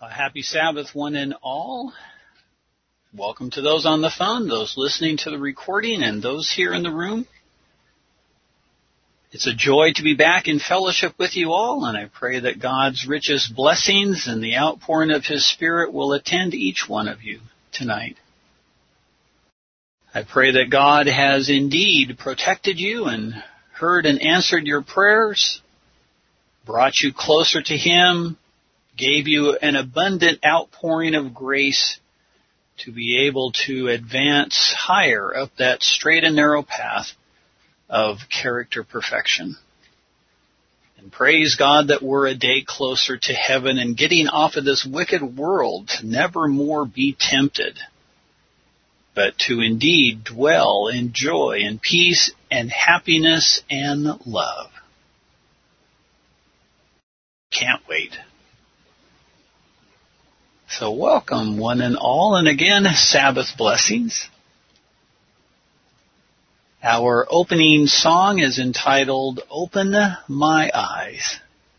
Happy Sabbath, one and all. Welcome to those on the phone, those listening to the recording, and those here in the room. It's a joy to be back in fellowship with you all, and I pray that God's richest blessings and the outpouring of His Spirit will attend each one of you tonight. I pray that God has indeed protected you and heard and answered your prayers, brought you closer to Him, gave you an abundant outpouring of grace to be able to advance higher up that straight and narrow path of character perfection. And praise God that we're a day closer to heaven and getting off of this wicked world to never more be tempted, but to indeed dwell in joy and peace and happiness and love. Can't wait. So welcome, one and all, and again, Sabbath blessings. Our opening song is entitled, Open My Eyes.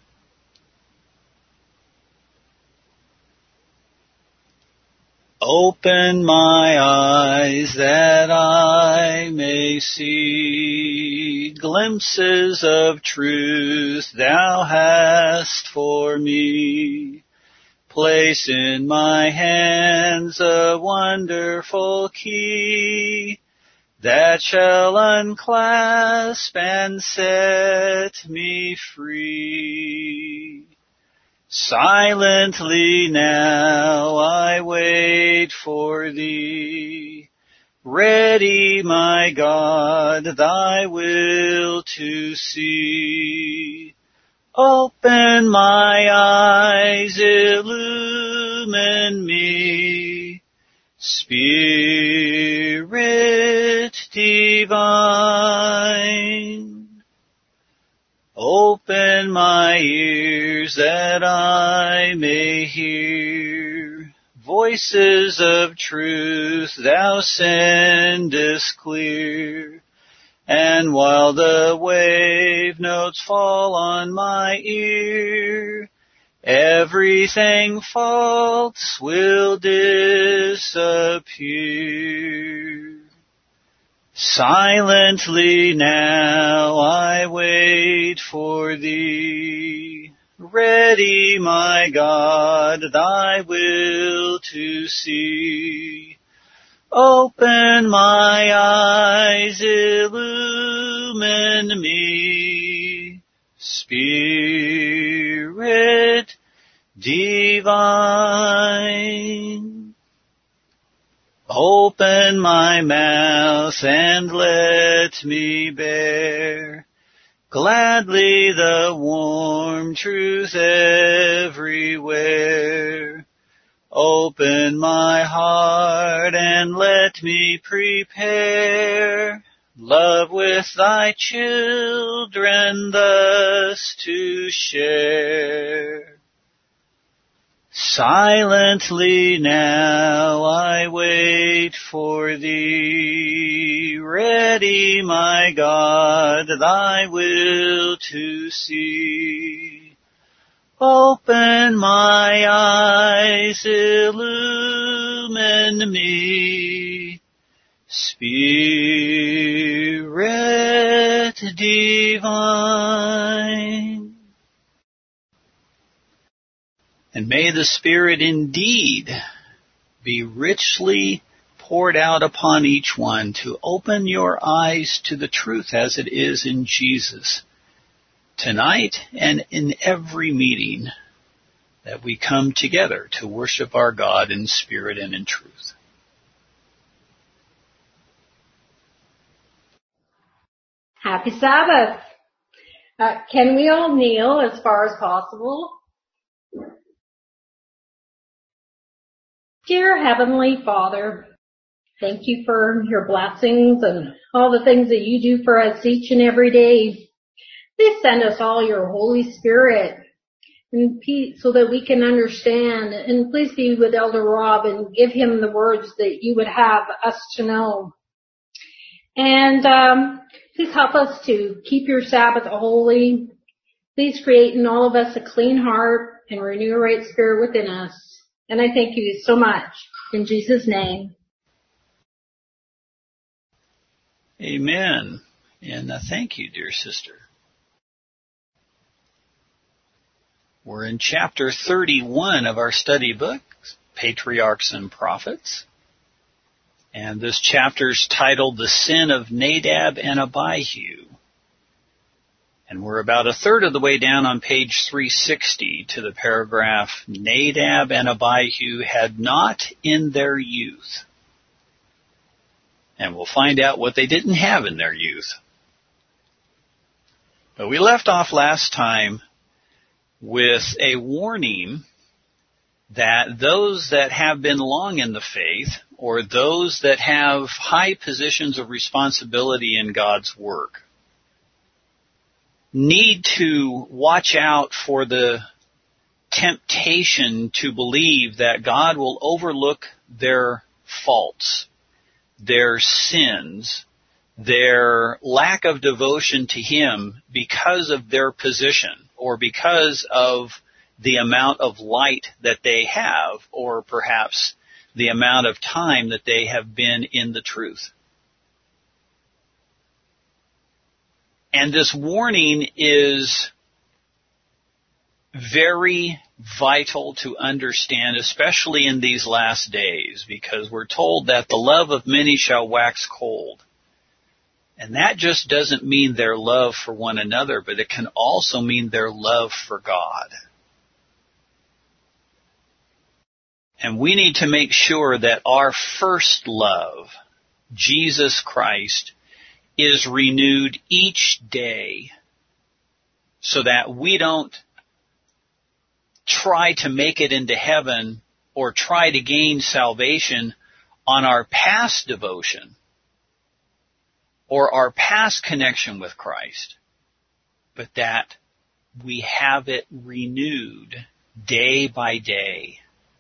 Open my eyes that I may see glimpses of truth thou hast for me. Place in my hands a wonderful key that shall unclasp and set me free. Silently now I wait for thee, ready, my God, thy will to see. Open my eyes, illumine me, Spirit divine. Open my ears that I may hear voices of truth thou sendest clear. And while the wave notes fall on my ear, everything false will disappear. Silently now I wait for thee, ready, my God, thy will to see. Open my eyes, illumine me, Spirit divine. Open my mouth and let me bear gladly the warm truth everywhere. Open my heart and let me prepare love with thy children thus to share. Silently now I wait for thee, ready, my God, thy will to see. Open my eyes, illumine me, Spirit divine. And may the Spirit indeed be richly poured out upon each one to open your eyes to the truth as it is in Jesus, tonight and in every meeting that we come together to worship our God in spirit and in truth. Happy Sabbath. Can we all kneel as far as possible? Dear Heavenly Father, thank you for your blessings and all the things that you do for us each and every day. Please send us all your Holy Spirit and peace so that we can understand. And please be with Elder Rob and give him the words that you would have us to know. And please help us to keep your Sabbath holy. Please create in all of us a clean heart and renew a right spirit within us. And I thank you so much. In Jesus' name. Amen. And thank you, dear sister. We're in chapter 31 of our study book, Patriarchs and Prophets. And this chapter's titled The Sin of Nadab and Abihu. And we're about a third of the way down on page 360 to the paragraph, Nadab and Abihu had not in their youth. And we'll find out what they didn't have in their youth. But we left off last time with a warning that those that have been long in the faith, or those that have high positions of responsibility in God's work, need to watch out for the temptation to believe that God will overlook their faults, their sins, their lack of devotion to Him because of their position or because of the amount of light that they have, or perhaps the amount of time that they have been in the truth. And this warning is very vital to understand, especially in these last days, because we're told that the love of many shall wax cold. And that just doesn't mean their love for one another, but it can also mean their love for God. And we need to make sure that our first love, Jesus Christ, is renewed each day so that we don't try to make it into heaven or try to gain salvation on our past devotion or our past connection with Christ, but that we have it renewed day by day.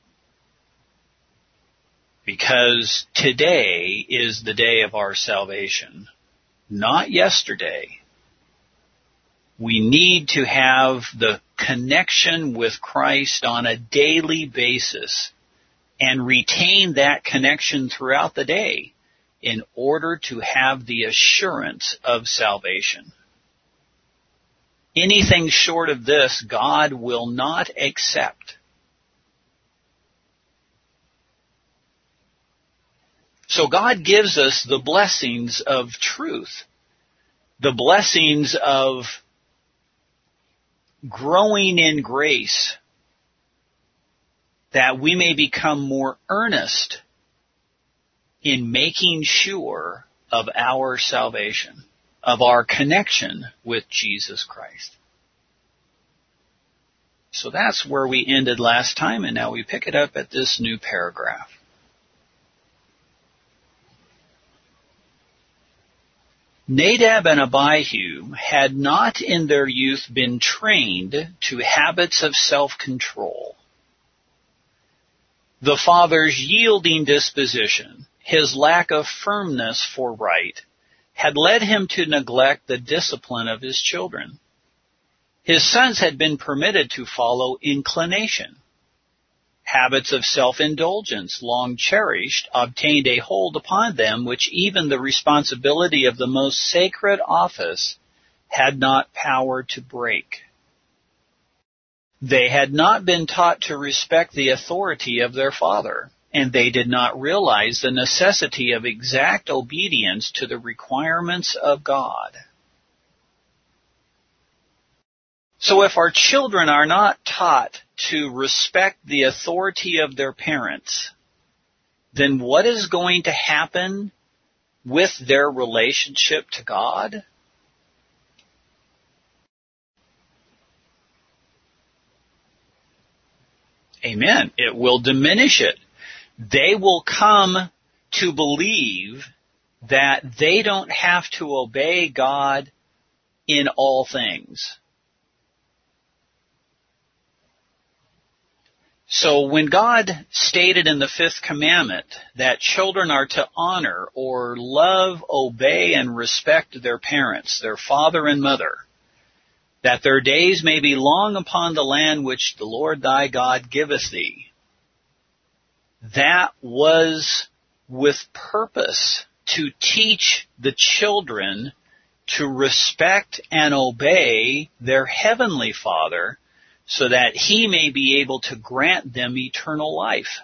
Because today is the day of our salvation, not yesterday. We need to have the connection with Christ on a daily basis and retain that connection throughout the day in order to have the assurance of salvation. Anything short of this, God will not accept. So God gives us the blessings of truth, the blessings of growing in grace, that we may become more earnest in making sure of our salvation, of our connection with Jesus Christ. So that's where we ended last time, and now we pick it up at this new paragraph. Nadab and Abihu had not in their youth been trained to habits of self-control. The father's yielding disposition, his lack of firmness for right, had led him to neglect the discipline of his children. His sons had been permitted to follow inclination. Habits of self-indulgence, long cherished, obtained a hold upon them which even the responsibility of the most sacred office had not power to break. They had not been taught to respect the authority of their father, and they did not realize the necessity of exact obedience to the requirements of God. So if our children are not taught to respect the authority of their parents, then what is going to happen with their relationship to God? Amen. It will diminish it. They will come to believe that they don't have to obey God in all things. So when God stated in the fifth commandment that children are to honor or love, obey, and respect their parents, their father and mother, that their days may be long upon the land which the Lord thy God giveth thee, that was with purpose to teach the children to respect and obey their heavenly Father so that He may be able to grant them eternal life.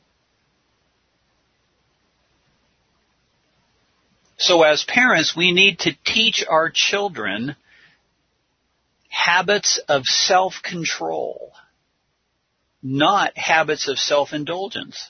So as parents, we need to teach our children habits of self-control, not habits of self-indulgence.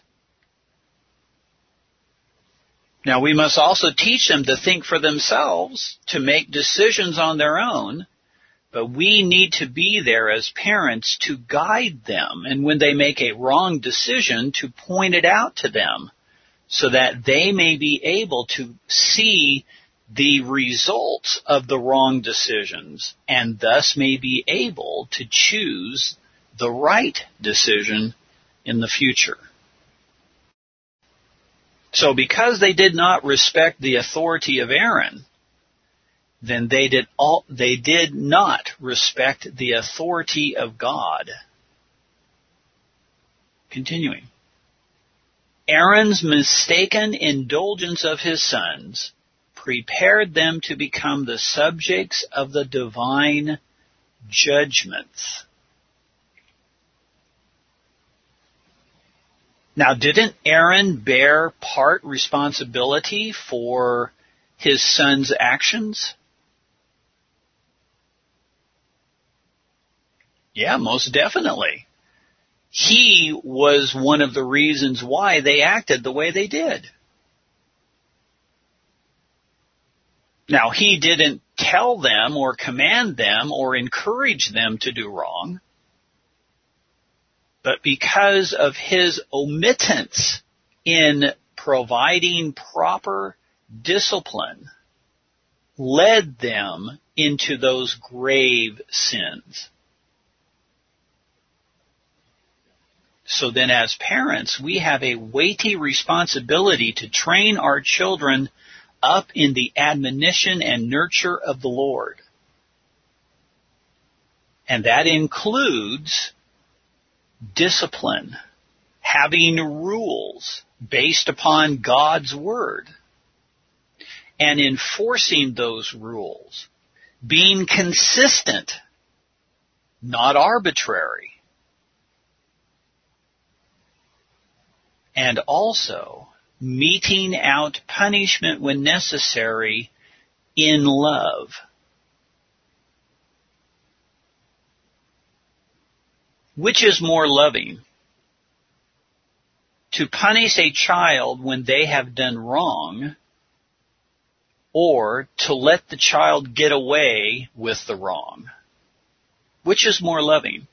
Now, we must also teach them to think for themselves, to make decisions on their own, but we need to be there as parents to guide them, and when they make a wrong decision, to point it out to them so that they may be able to see the results of the wrong decisions and thus may be able to choose the right decision in the future. So because they did not respect the authority of Aaron, then they did not respect the authority of God. Continuing. Aaron's mistaken indulgence of his sons prepared them to become the subjects of the divine judgments. Now, didn't Aaron bear part responsibility for his son's actions? Yeah, most definitely. He was one of the reasons why they acted the way they did. Now, he didn't tell them or command them or encourage them to do wrong, but because of his omittance in providing proper discipline, led them into those grave sins. So then as parents, we have a weighty responsibility to train our children up in the admonition and nurture of the Lord. And that includes discipline, having rules based upon God's Word, and enforcing those rules, being consistent, not arbitrary, and also meting out punishment when necessary in love. Which is more loving? To punish a child when they have done wrong, or to let the child get away with the wrong? Which is more loving?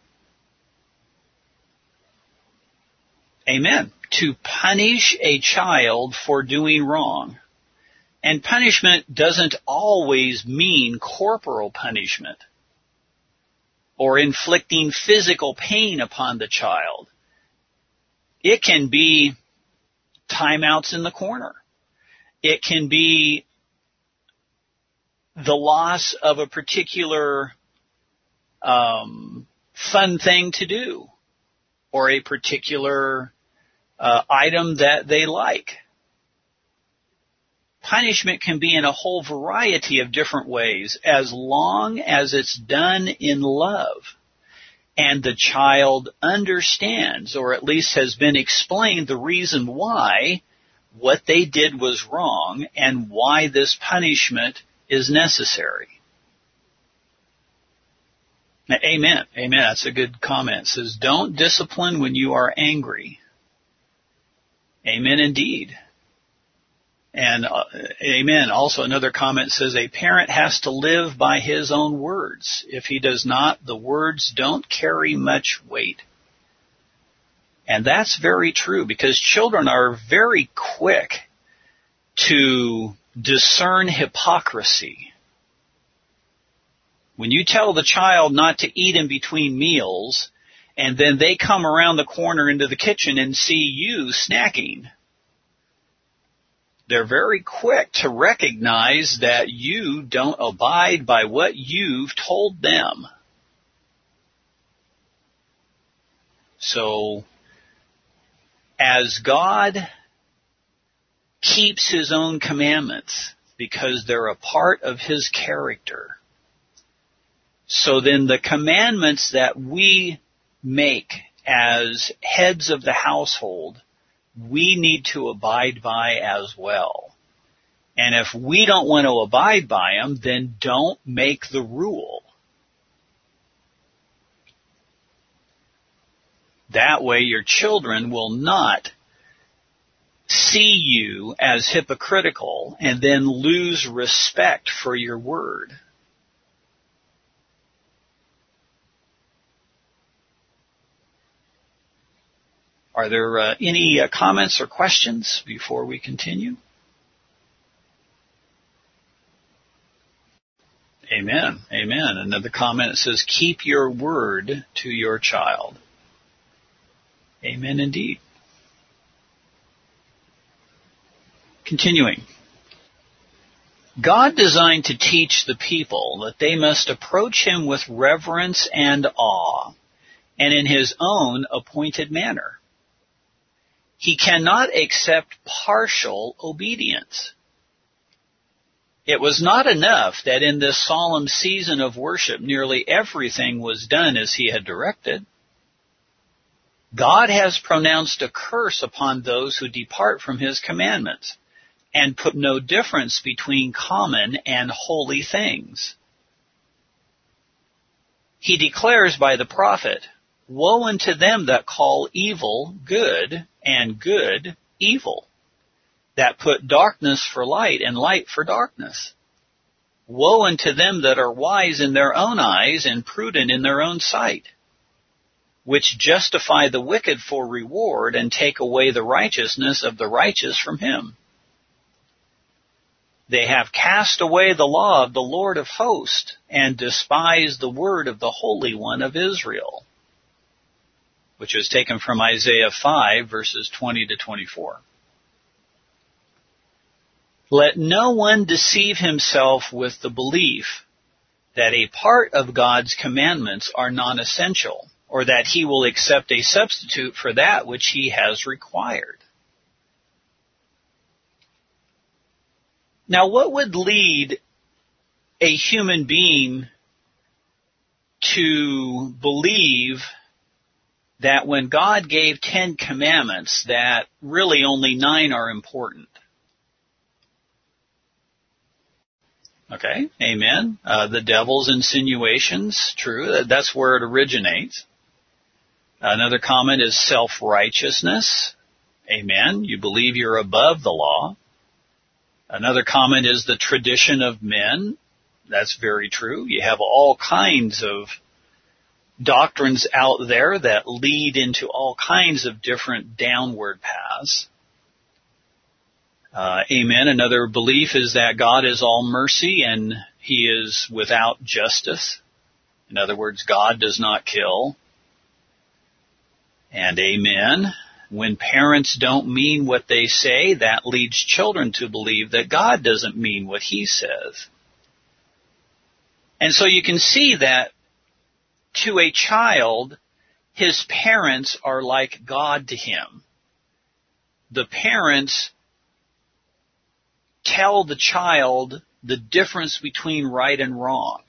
Amen. To punish a child for doing wrong. And punishment doesn't always mean corporal punishment or inflicting physical pain upon the child. It can be timeouts in the corner. It can be the loss of a particular fun thing to do or a particular item that they like. Punishment can be in a whole variety of different ways as long as it's done in love and the child understands, or at least has been explained the reason why what they did was wrong and why this punishment is necessary. Now, amen. Amen. That's a good comment. It says, don't discipline when you are angry. Amen indeed. And amen. Also another comment says a parent has to live by his own words. If he does not, the words don't carry much weight. And that's very true because children are very quick to discern hypocrisy. When you tell the child not to eat in between meals, and then they come around the corner into the kitchen and see you snacking, they're very quick to recognize that you don't abide by what you've told them. as God keeps his own commandments because they're a part of his character, so then the commandments that we make as heads of the household, we need to abide by as well. And if we don't want to abide by them, then don't make the rule. That way your children will not see you as hypocritical and then lose respect for your word. Are there any comments or questions before we continue? Amen. Amen. Another comment says, keep your word to your child. Amen indeed. Continuing. God designed to teach the people that they must approach him with reverence and awe, and in his own appointed manner. He cannot accept partial obedience. It was not enough that in this solemn season of worship nearly everything was done as he had directed. God has pronounced a curse upon those who depart from his commandments and put no difference between common and holy things. He declares by the prophet, woe unto them that call evil good and good evil, that put darkness for light and light for darkness. Woe unto them that are wise in their own eyes and prudent in their own sight, which justify the wicked for reward and take away the righteousness of the righteous from him. They have cast away the law of the Lord of hosts and despised the word of the Holy One of Israel, which was taken from Isaiah 5, verses 20 to 24. Let no one deceive himself with the belief that a part of God's commandments are non-essential, or that he will accept a substitute for that which he has required. Now, what would lead a human being to believe that when God gave 10 commandments, that really only 9 are important? Okay, amen. The devil's insinuations, true. That's where it originates. Another comment is self-righteousness. Amen. You believe you're above the law. Another comment is the tradition of men. That's very true. You have all kinds of doctrines out there that lead into all kinds of different downward paths. Amen. Another belief is that God is all mercy and he is without justice. In other words, God does not kill. And amen. When parents don't mean what they say, that leads children to believe that God doesn't mean what he says. And so you can see that to a child, his parents are like God to him. The parents tell the child the difference between right and wrong.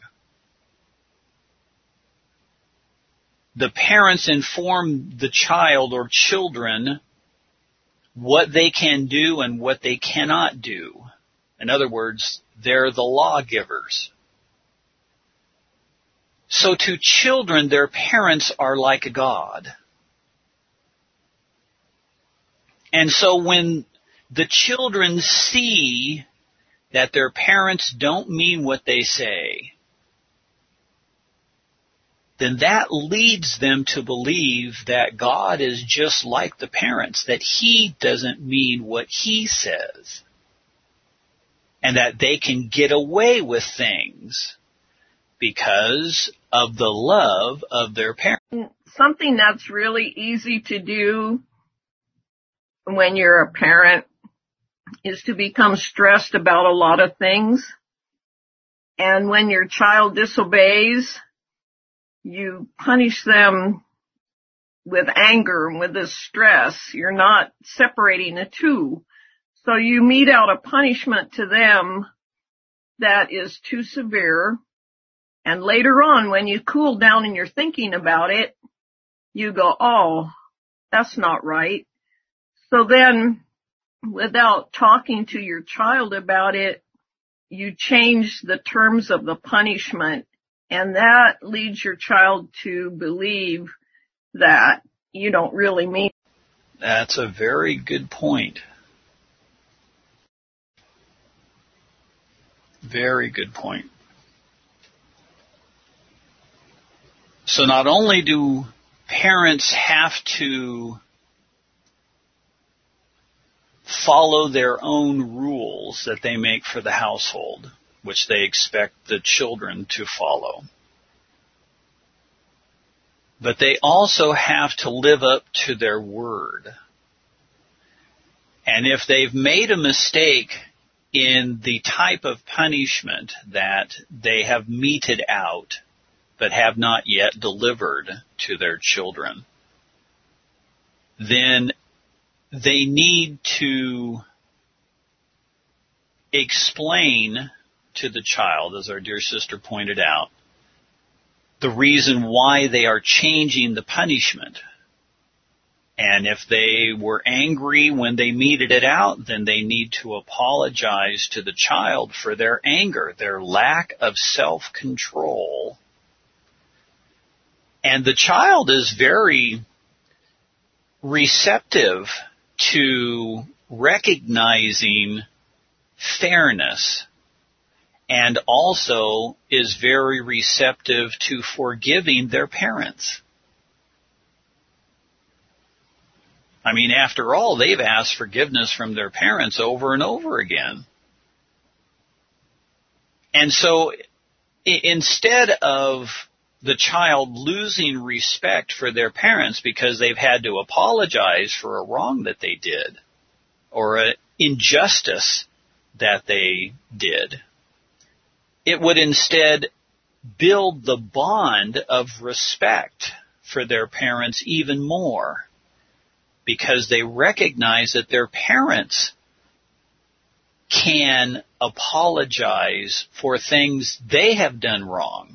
The parents inform the child or children what they can do and what they cannot do. In other words, they're the lawgivers. So to children, their parents are like God. And so when the children see that their parents don't mean what they say, then that leads them to believe that God is just like the parents, that he doesn't mean what he says, and that they can get away with things because of the love of their parents. Something that's really easy to do when you're a parent is to become stressed about a lot of things. And when your child disobeys, you punish them with anger and with this stress. You're not separating the two. So you mete out a punishment to them that is too severe. And later on, when you cool down and you're thinking about it, you go, oh, that's not right. So then, without talking to your child about it, you change the terms of the punishment, and that leads your child to believe that you don't really mean it. That's a very good point. Very good point. So not only do parents have to follow their own rules that they make for the household, which they expect the children to follow, but they also have to live up to their word. And if they've made a mistake in the type of punishment that they have meted out, but have not yet delivered to their children, then they need to explain to the child, as our dear sister pointed out, the reason why they are changing the punishment. And if they were angry when they meted it out, then they need to apologize to the child for their anger, their lack of self-control. And the child is very receptive to recognizing fairness, and also is very receptive to forgiving their parents. I mean, after all, they've asked forgiveness from their parents over and over again. And so instead of the child losing respect for their parents because they've had to apologize for a wrong that they did or an injustice that they did, it would instead build the bond of respect for their parents even more, because they recognize that their parents can apologize for things they have done wrong.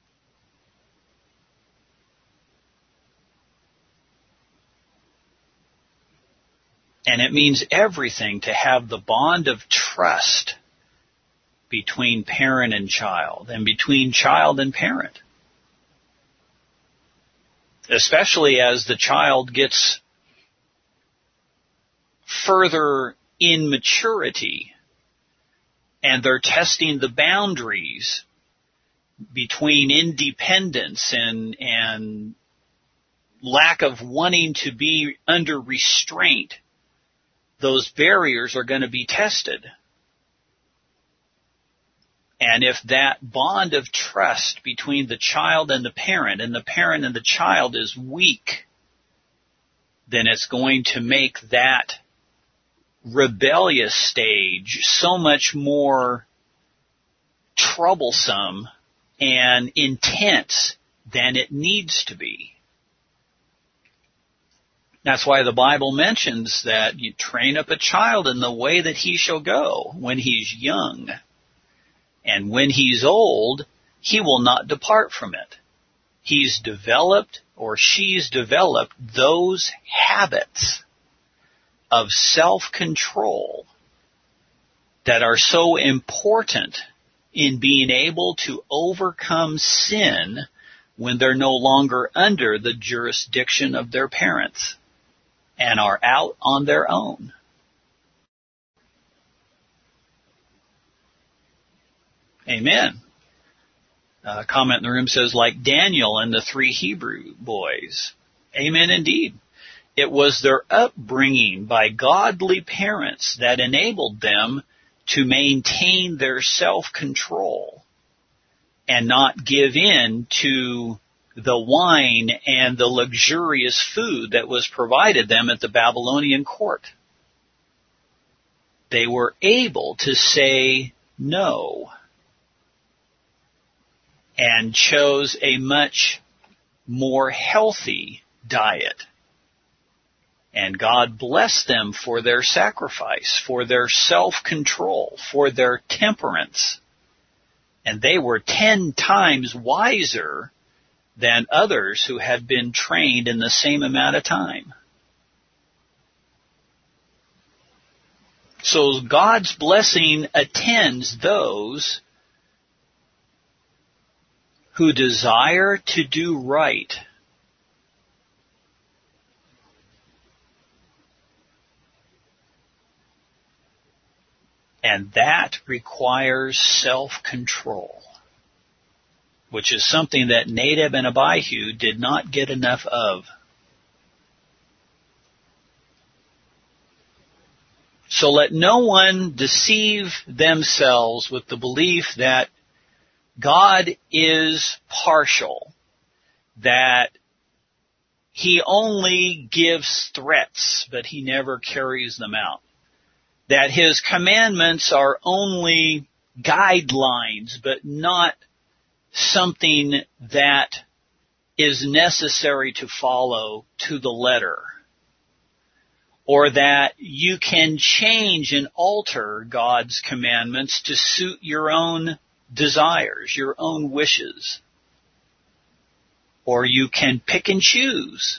And it means everything to have the bond of trust between parent and child, and between child and parent. Especially as the child gets further in maturity, and they're testing the boundaries between independence and lack of wanting to be under restraint. Those barriers are going to be tested. And if that bond of trust between the child and the parent and the child is weak, then it's going to make that rebellious stage so much more troublesome and intense than it needs to be. That's why the Bible mentions that you train up a child in the way that he shall go when he's young. And when he's old, he will not depart from it. He's developed, or she's developed, those habits of self-control that are so important in being able to overcome sin when they're no longer under the jurisdiction of their parents and are out on their own. Amen. A comment in the room says, like Daniel and the 3 Hebrew boys. Amen indeed. It was their upbringing by godly parents that enabled them to maintain their self-control and not give in to the wine and the luxurious food that was provided them at the Babylonian court. They were able to say no and chose a much more healthy diet. And God blessed them for their sacrifice, for their self-control, for their temperance. And they were 10 times wiser than others who had been trained in the same amount of time. So God's blessing attends those who desire to do right. And that requires self-control, which is something that Nadab and Abihu did not get enough of. So let no one deceive themselves with the belief that God is partial, that He only gives threats, but He never carries them out, that His commandments are only guidelines, but not something that is necessary to follow to the letter, or that you can change and alter God's commandments to suit your own desires, your own wishes, or you can pick and choose.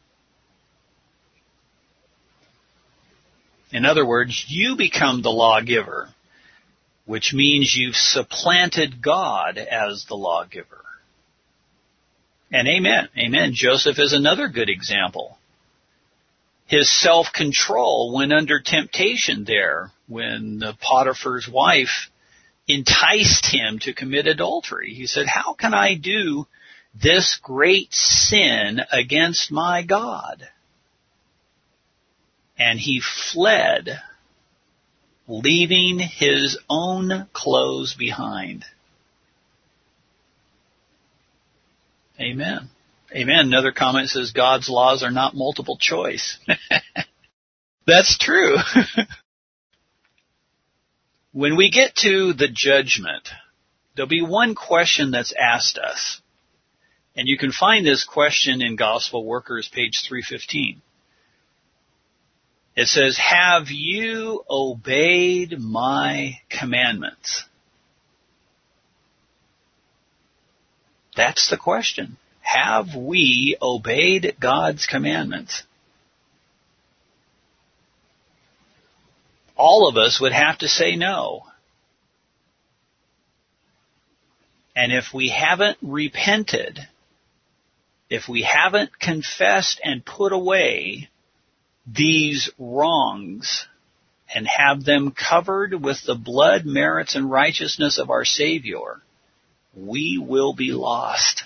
In other words, you become the lawgiver, which means you've supplanted God as the lawgiver. And amen, amen. Joseph is another good example. His self-control went under temptation there when Potiphar's wife enticed him to commit adultery. He said, how can I do this great sin against my God? And he fled, leaving his own clothes behind. Amen. Amen. Another comment says God's laws are not multiple choice. That's true. When we get to the judgment, there'll be one question that's asked us. And you can find this question in Gospel Workers, page 315. It says, have you obeyed my commandments? That's the question. Have we obeyed God's commandments? All of us would have to say no. And if we haven't repented, if we haven't confessed and put away these wrongs and have them covered with the blood, merits, and righteousness of our Savior, we will be lost.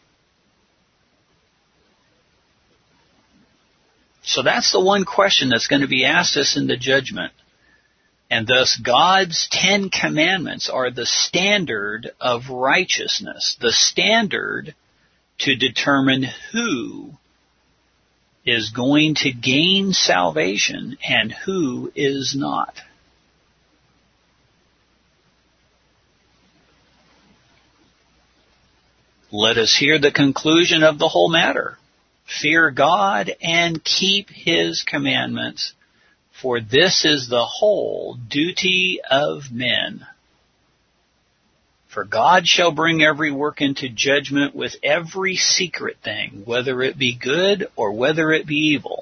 So that's the one question that's going to be asked us in the judgment. And thus God's 10 commandments are the standard of righteousness, the standard to determine who is going to gain salvation and who is not. Let us hear the conclusion of the whole matter. Fear God and keep His commandments, for this is the whole duty of men. For God shall bring every work into judgment with every secret thing, whether it be good or whether it be evil.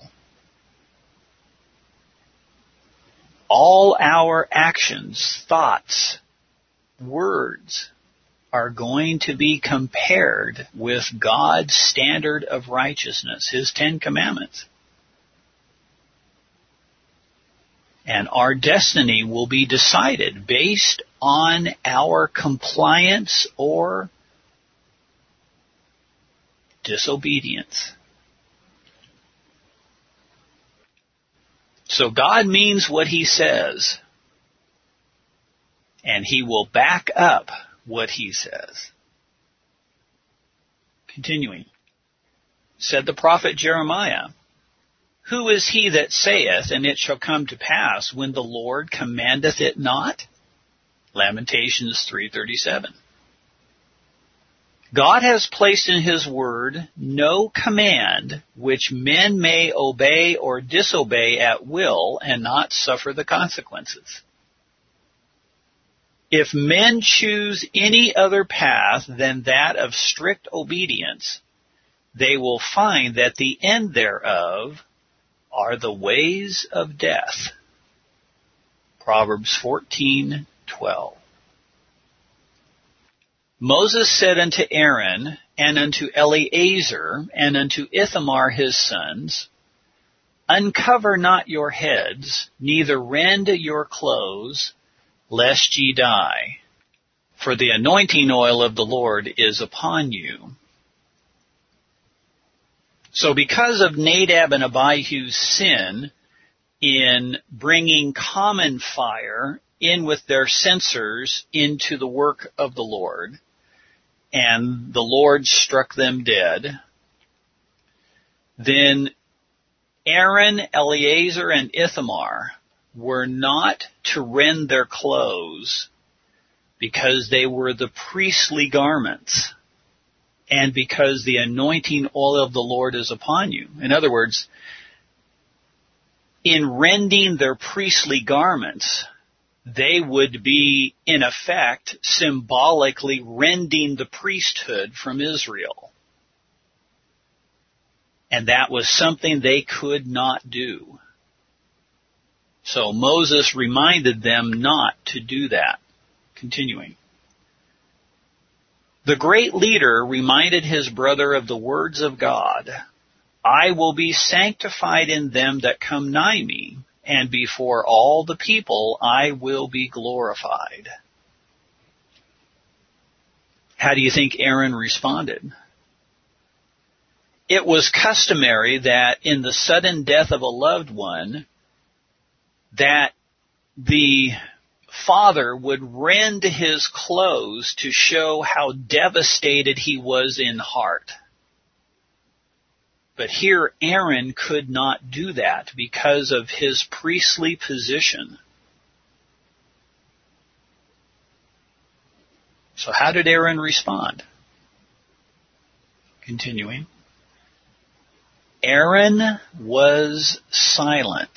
All our actions, thoughts, words are going to be compared with God's standard of righteousness, His 10 commandments. And our destiny will be decided based on our compliance or disobedience. So God means what He says, and He will back up what He says. Continuing. Said the prophet Jeremiah, who is he that saith, and it shall come to pass, when the Lord commandeth it not? Lamentations 3:37. God has placed in His Word no command which men may obey or disobey at will and not suffer the consequences. If men choose any other path than that of strict obedience, they will find that the end thereof are the ways of death. Proverbs 14:12. Moses said unto Aaron, and unto Eleazar, and unto Ithamar his sons, Uncover not your heads, neither rend your clothes, lest ye die. For the anointing oil of the Lord is upon you. So because of Nadab and Abihu's sin in bringing common fire in with their censers into the work of the Lord, and the Lord struck them dead, then Aaron, Eleazar, and Ithamar were not to rend their clothes because they were the priestly garments and because the anointing oil of the Lord is upon you. In other words, in rending their priestly garments, they would be, in effect, symbolically rending the priesthood from Israel. And that was something they could not do. So Moses reminded them not to do that. Continuing. The great leader reminded his brother of the words of God, I will be sanctified in them that come nigh me, and before all the people I will be glorified. How do you think Aaron responded? It was customary that in the sudden death of a loved one, that the father would rend his clothes to show how devastated he was in heart. But here Aaron could not do that because of his priestly position. So how did Aaron respond? Continuing. Aaron was silent.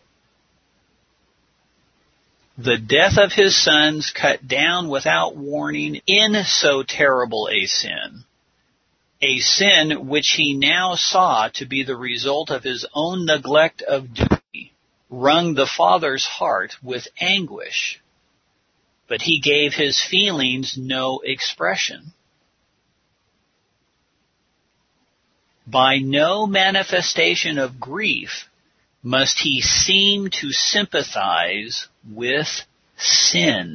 The death of his sons cut down without warning in so terrible a sin which he now saw to be the result of his own neglect of duty, wrung the father's heart with anguish, but he gave his feelings no expression. By no manifestation of grief must he seem to sympathize with sin.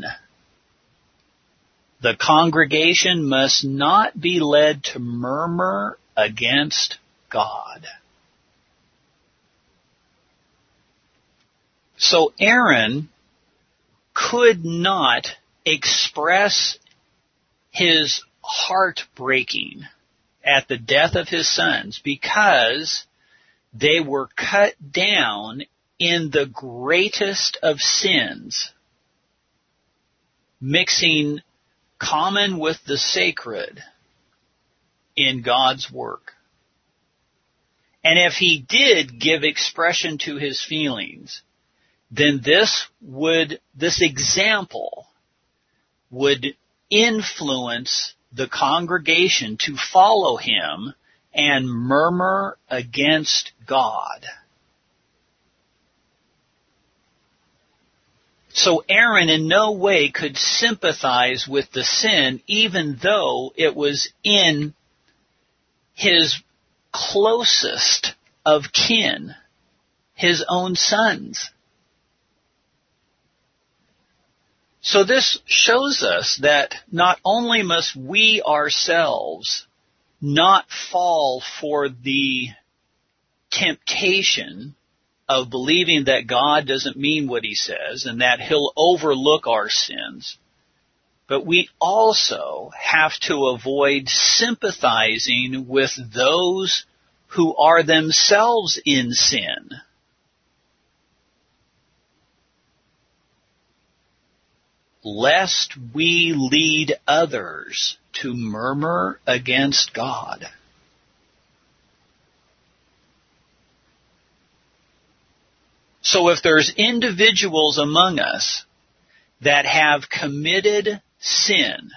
The congregation must not be led to murmur against God. So Aaron could not express his heartbreaking at the death of his sons because they were cut down in the greatest of sins, mixing common with the sacred in God's work. And if he did give expression to his feelings, then this example would influence the congregation to follow him and murmur against God. So Aaron in no way could sympathize with the sin, even though it was in his closest of kin, his own sons. So this shows us that not only must we ourselves not fall for the temptation of believing that God doesn't mean what he says and that he'll overlook our sins, but we also have to avoid sympathizing with those who are themselves in sin. Lest we lead others to murmur against God. So if there's individuals among us that have committed sin,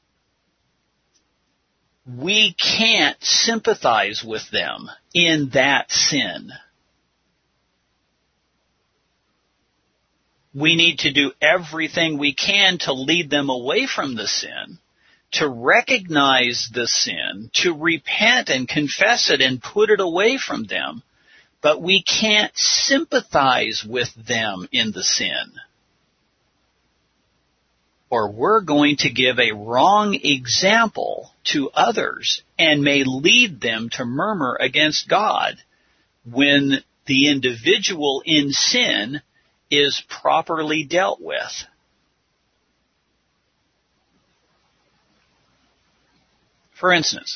we can't sympathize with them in that sin. We need to do everything we can to lead them away from the sin, to recognize the sin, to repent and confess it and put it away from them. But we can't sympathize with them in the sin, or we're going to give a wrong example to others and may lead them to murmur against God when the individual in sin is properly dealt with. For instance,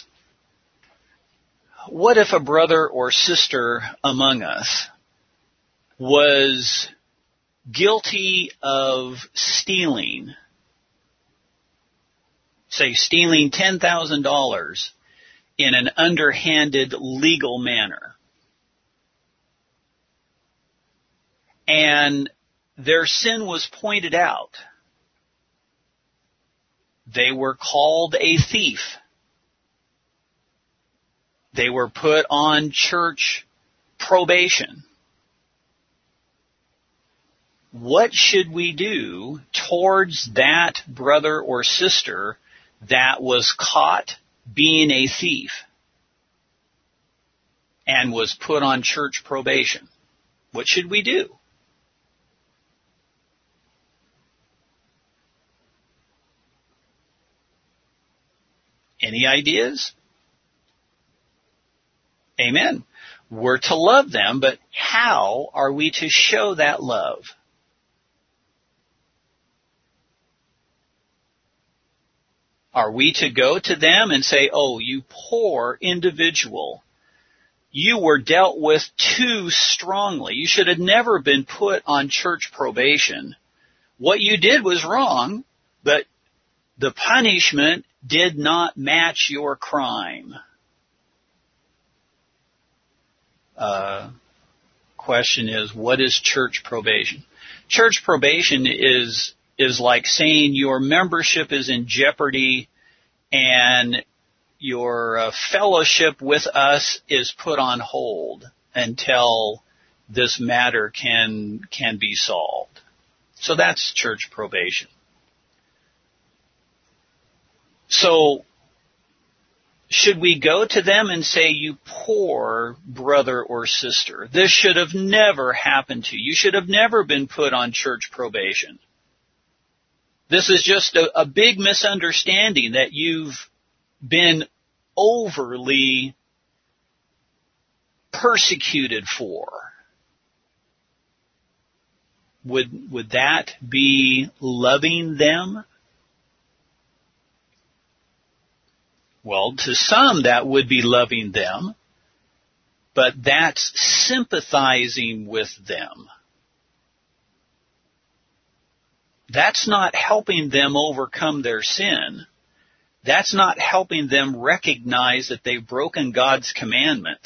what if a brother or sister among us was guilty of stealing, say stealing $10,000 in an underhanded legal manner, and their sin was pointed out? They were called a thief. They were put on church probation. What should we do towards that brother or sister that was caught being a thief and was put on church probation? What should we do? Any ideas? Amen. We're to love them, but how are we to show that love? Are we to go to them and say, oh, you poor individual, you were dealt with too strongly. You should have never been put on church probation. What you did was wrong, but the punishment did not match your crime. Question is, what is church probation? Church probation is like saying your membership is in jeopardy and your fellowship with us is put on hold until this matter can be solved. So that's church probation. So should we go to them and say, you poor brother or sister, this should have never happened to you. You should have never been put on church probation. This is just a big misunderstanding that you've been overly persecuted for. Would that be loving them? Well, to some that would be loving them, but that's sympathizing with them. That's not helping them overcome their sin. That's not helping them recognize that they've broken God's commandment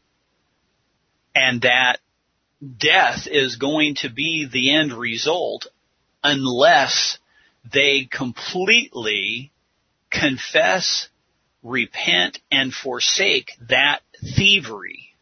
and that death is going to be the end result unless they completely confess, repent, and forsake that thievery.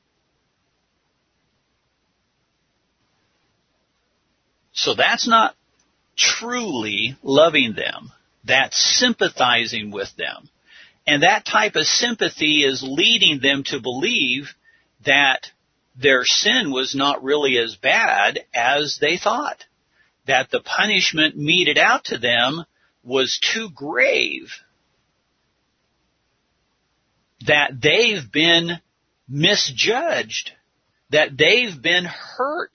So that's not truly loving them. That's sympathizing with them. And that type of sympathy is leading them to believe that their sin was not really as bad as they thought. That the punishment meted out to them was too grave. That they've been misjudged. That they've been hurt.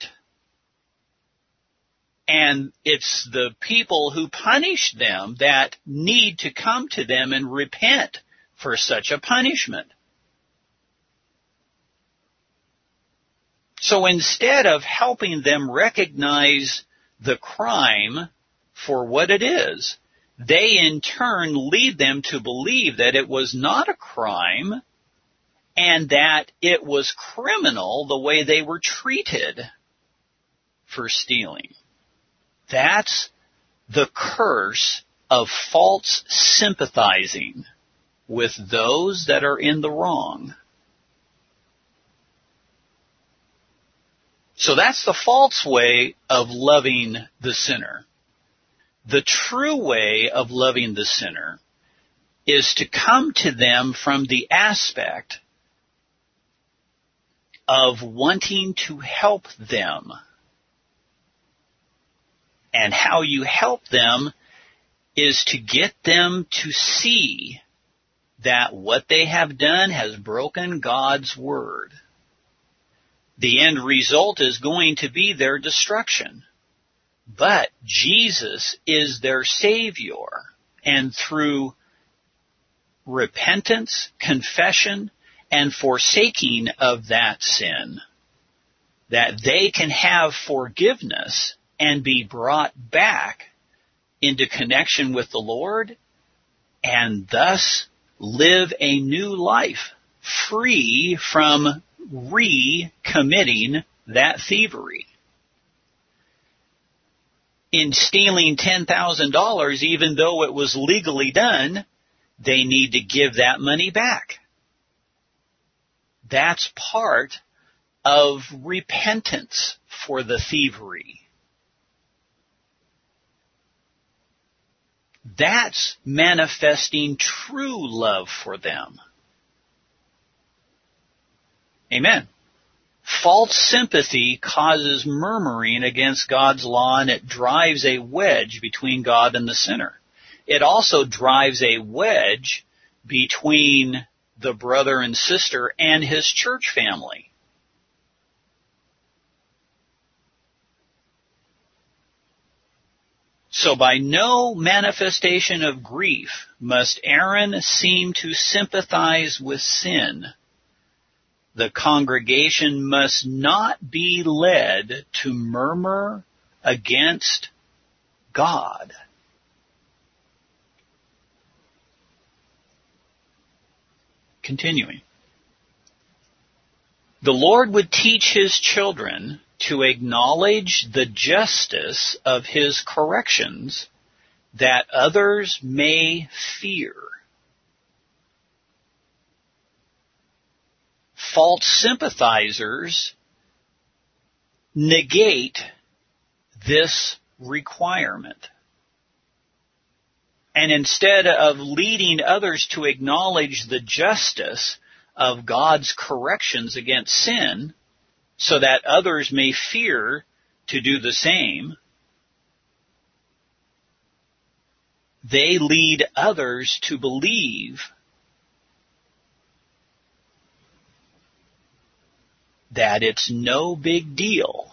And it's the people who punish them that need to come to them and repent for such a punishment. So instead of helping them recognize the crime for what it is, they in turn lead them to believe that it was not a crime and that it was criminal the way they were treated for stealing. That's the curse of false sympathizing with those that are in the wrong. So that's the false way of loving the sinner. The true way of loving the sinner is to come to them from the aspect of wanting to help them. And how you help them is to get them to see that what they have done has broken God's word. The end result is going to be their destruction. But Jesus is their Savior, and through repentance, confession, and forsaking of that sin, that they can have forgiveness and be brought back into connection with the Lord, and thus live a new life, free from recommitting that thievery. In stealing $10,000, even though it was legally done, they need to give that money back. That's part of repentance for the thievery. That's manifesting true love for them. Amen. False sympathy causes murmuring against God's law, and it drives a wedge between God and the sinner. It also drives a wedge between the brother and sister and his church family. So by no manifestation of grief must Aaron seem to sympathize with sin. The congregation must not be led to murmur against God. Continuing. The Lord would teach His children to acknowledge the justice of His corrections that others may fear. False sympathizers negate this requirement. And instead of leading others to acknowledge the justice of God's corrections against sin, so that others may fear to do the same, they lead others to believe that it's no big deal.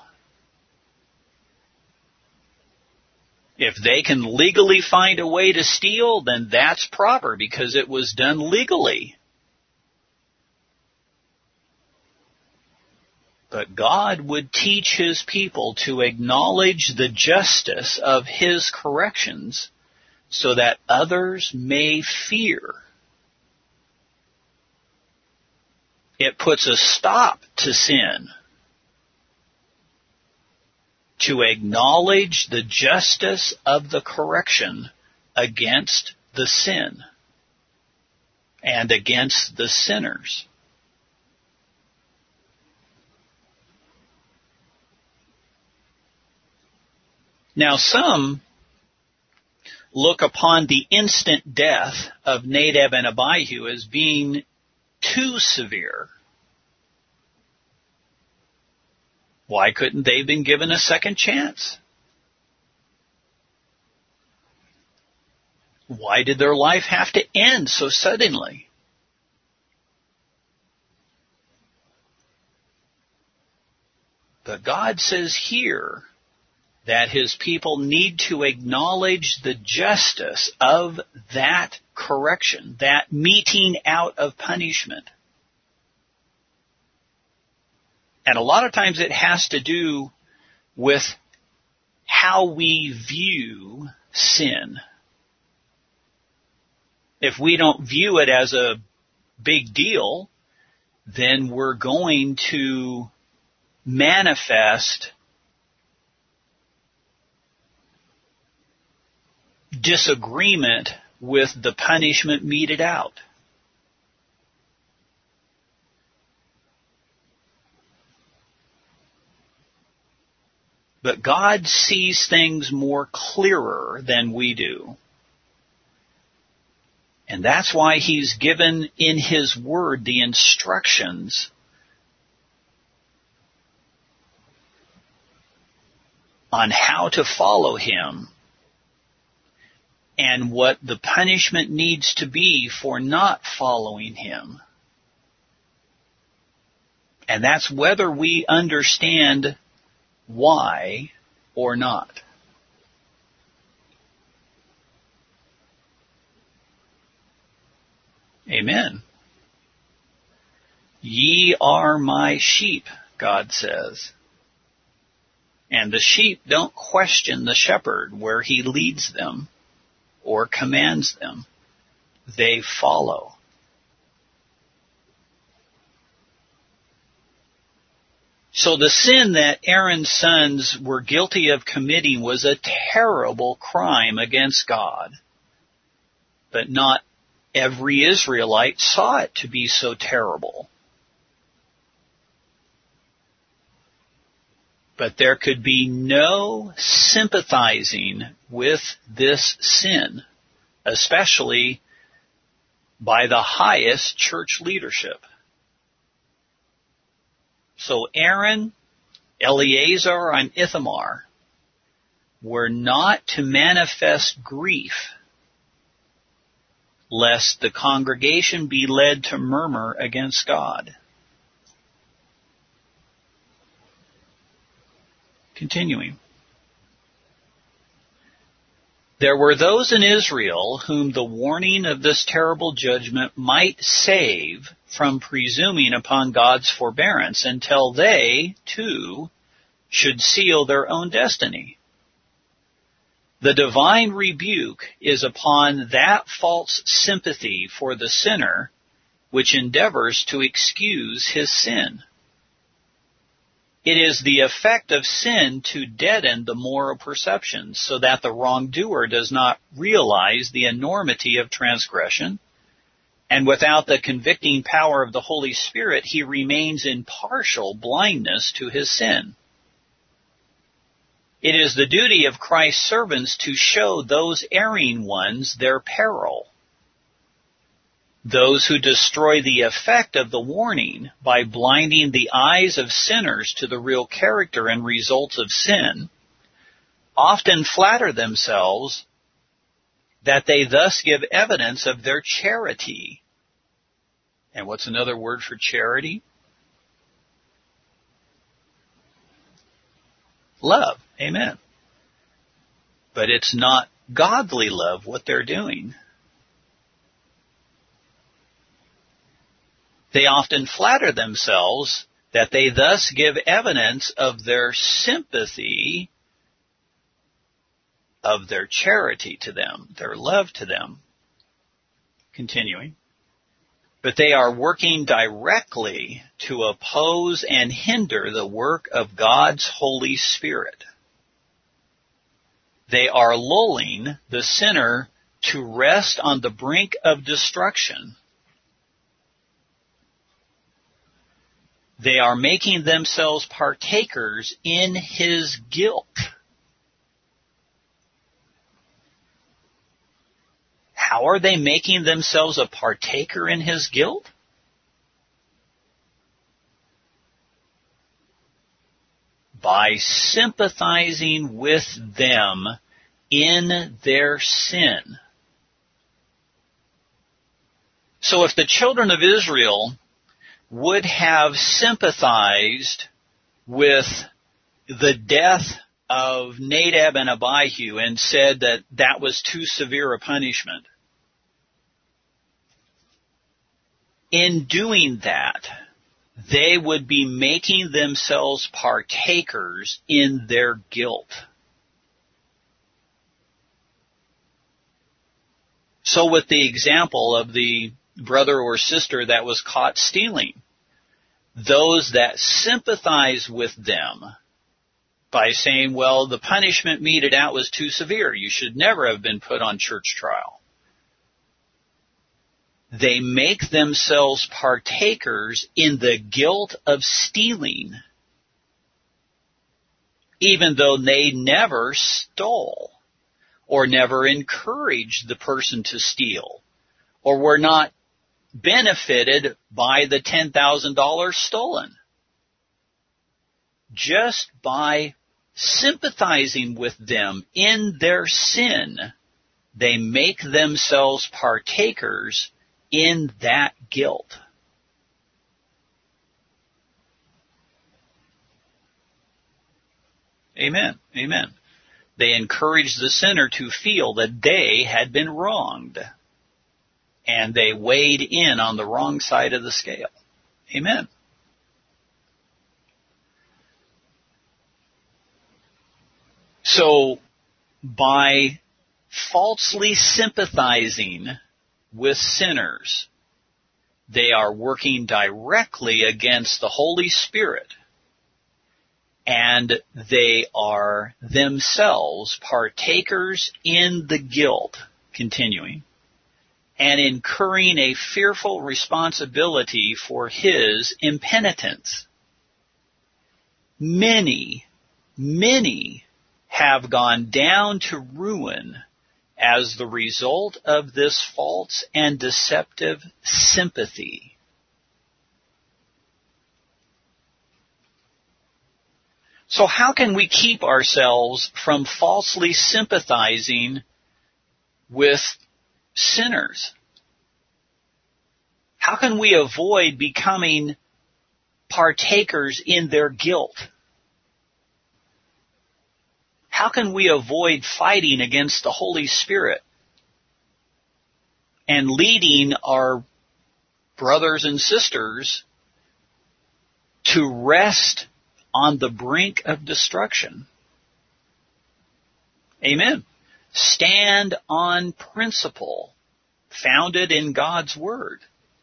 If they can legally find a way to steal, then that's proper because it was done legally. But God would teach His people to acknowledge the justice of His corrections so that others may fear. It puts a stop to sin. To acknowledge the justice of the correction against the sin and against the sinners. Now some look upon the instant death of Nadab and Abihu as being too severe. Why couldn't they have been given a second chance? Why did their life have to end so suddenly? But God says here that His people need to acknowledge the justice of that correction, that meting out of punishment. And a lot of times it has to do with how we view sin. If we don't view it as a big deal, then we're going to manifest disagreement with the punishment meted out. But God sees things more clearer than we do. And that's why He's given in His Word the instructions on how to follow Him and what the punishment needs to be for not following Him. And that's whether we understand why or not. Amen. Ye are my sheep, God says. And the sheep don't question the shepherd where he leads them or commands them. They follow. So the sin that Aaron's sons were guilty of committing was a terrible crime against God. But not every Israelite saw it to be so terrible. But there could be no sympathizing with this sin, especially by the highest church leadership. So Aaron, Eleazar, and Ithamar were not to manifest grief, lest the congregation be led to murmur against God. Continuing. There were those in Israel whom the warning of this terrible judgment might save from presuming upon God's forbearance until they, too, should seal their own destiny. The divine rebuke is upon that false sympathy for the sinner which endeavors to excuse his sin. It is the effect of sin to deaden the moral perceptions so that the wrongdoer does not realize the enormity of transgression, and without the convicting power of the Holy Spirit, he remains in partial blindness to his sin. It is the duty of Christ's servants to show those erring ones their peril. Those who destroy the effect of the warning by blinding the eyes of sinners to the real character and results of sin often flatter themselves that they thus give evidence of their charity. And what's another word for charity? Love. Amen. But it's not godly love what they're doing. They often flatter themselves that they thus give evidence of their sympathy, of their charity to them, their love to them. Continuing. But they are working directly to oppose and hinder the work of God's Holy Spirit. They are lulling the sinner to rest on the brink of destruction. They are making themselves partakers in his guilt. How are they making themselves a partaker in his guilt? By sympathizing with them in their sin. So if the children of Israel would have sympathized with the death of Nadab and Abihu and said that that was too severe a punishment, in doing that, they would be making themselves partakers in their guilt. So with the example of the brother or sister that was caught stealing, those that sympathize with them by saying, well, the punishment meted out was too severe. You should never have been put on church trial. They make themselves partakers in the guilt of stealing, even though they never stole or never encouraged the person to steal or were not benefited by the $10,000 stolen. Just by sympathizing with them in their sin, they make themselves partakers in that guilt. Amen. Amen. They encourage the sinner to feel that they had been wronged, and they weighed in on the wrong side of the scale. Amen. So, by falsely sympathizing with sinners, they are working directly against the Holy Spirit, and they are themselves partakers in the guilt, continuing, and incurring a fearful responsibility for his impenitence. Many have gone down to ruin as the result of this false and deceptive sympathy. So how can we keep ourselves from falsely sympathizing with sinners? How can we avoid becoming partakers in their guilt? How can we avoid fighting against the Holy Spirit and leading our brothers and sisters to rest on the brink of destruction? Amen. Stand on principle founded in God's Word.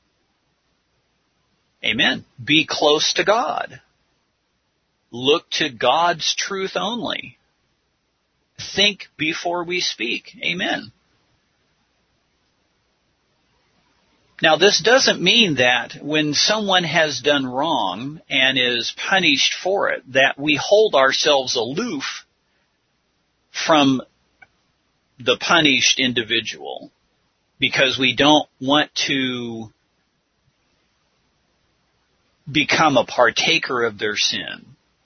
Amen. Be close to God. Look to God's truth only. Think before we speak. Amen. Now, this doesn't mean that when someone has done wrong and is punished for it, that we hold ourselves aloof from the punished individual because we don't want to become a partaker of their sin.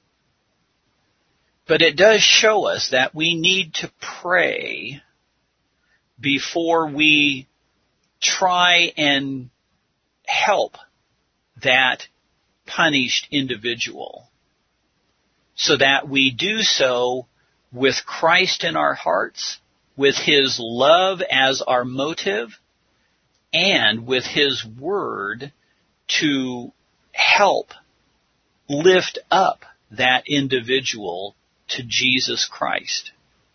But it does show us that we need to pray before we try and help that punished individual, so that we do so with Christ in our hearts, with His love as our motive, and with His Word to help lift up that individual to Jesus Christ.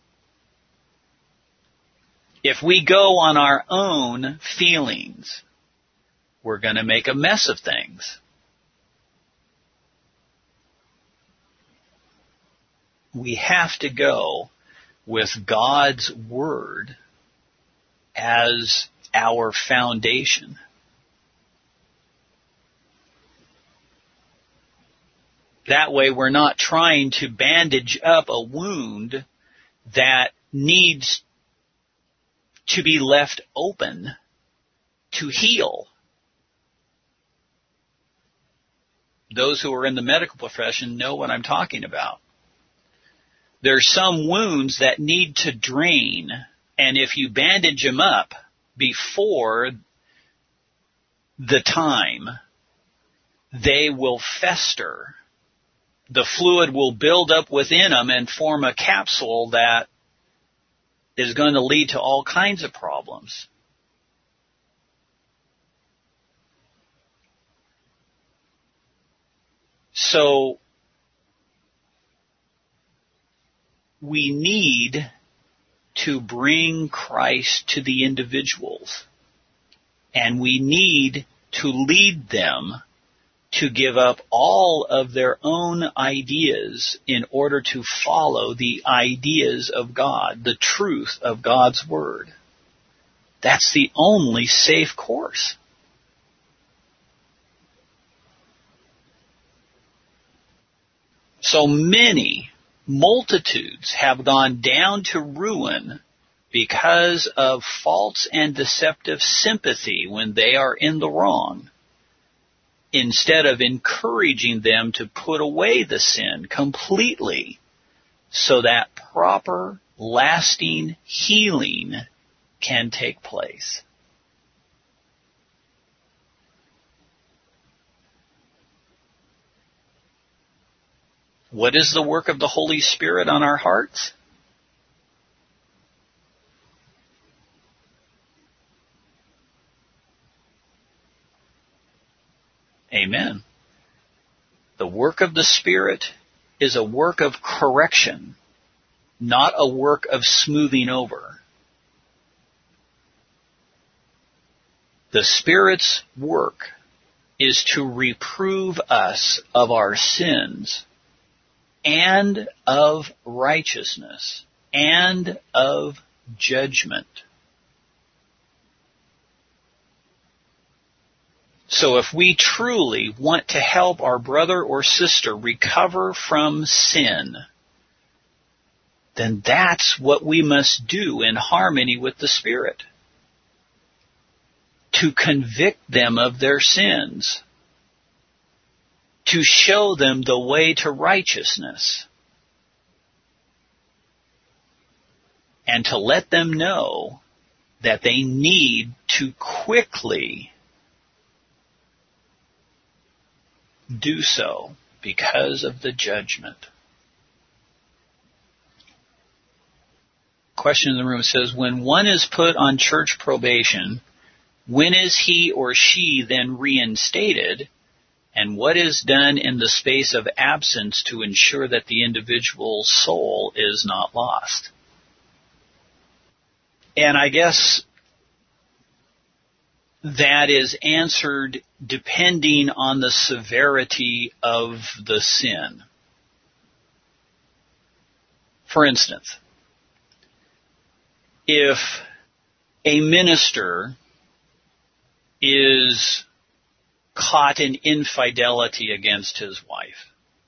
If we go on our own feelings, we're going to make a mess of things. We have to go with God's Word as our foundation. That way we're not trying to bandage up a wound that needs to be left open to heal. Those who are in the medical profession know what I'm talking about. There's some wounds that need to drain, and if you bandage them up before the time, they will fester. The fluid will build up within them and form a capsule that is going to lead to all kinds of problems. So we need to bring Christ to the individuals. And we need to lead them to give up all of their own ideas in order to follow the ideas of God, the truth of God's Word. That's the only safe course. So many multitudes have gone down to ruin because of false and deceptive sympathy when they are in the wrong, instead of encouraging them to put away the sin completely so that proper, lasting healing can take place. What is the work of the Holy Spirit on our hearts? Amen. The work of the Spirit is a work of correction, not a work of smoothing over. The Spirit's work is to reprove us of our sins and of righteousness and of judgment. So if we truly want to help our brother or sister recover from sin, then that's what we must do in harmony with the Spirit. To convict them of their sins. To show them the way to righteousness. And to let them know that they need to quickly do so because of the judgment. Question in the room says, when one is put on church probation, when is he or she then reinstated, and what is done in the space of absence to ensure that the individual's soul is not lost? And I guess that is answered depending on the severity of the sin. For instance, if a minister is caught in infidelity against his wife,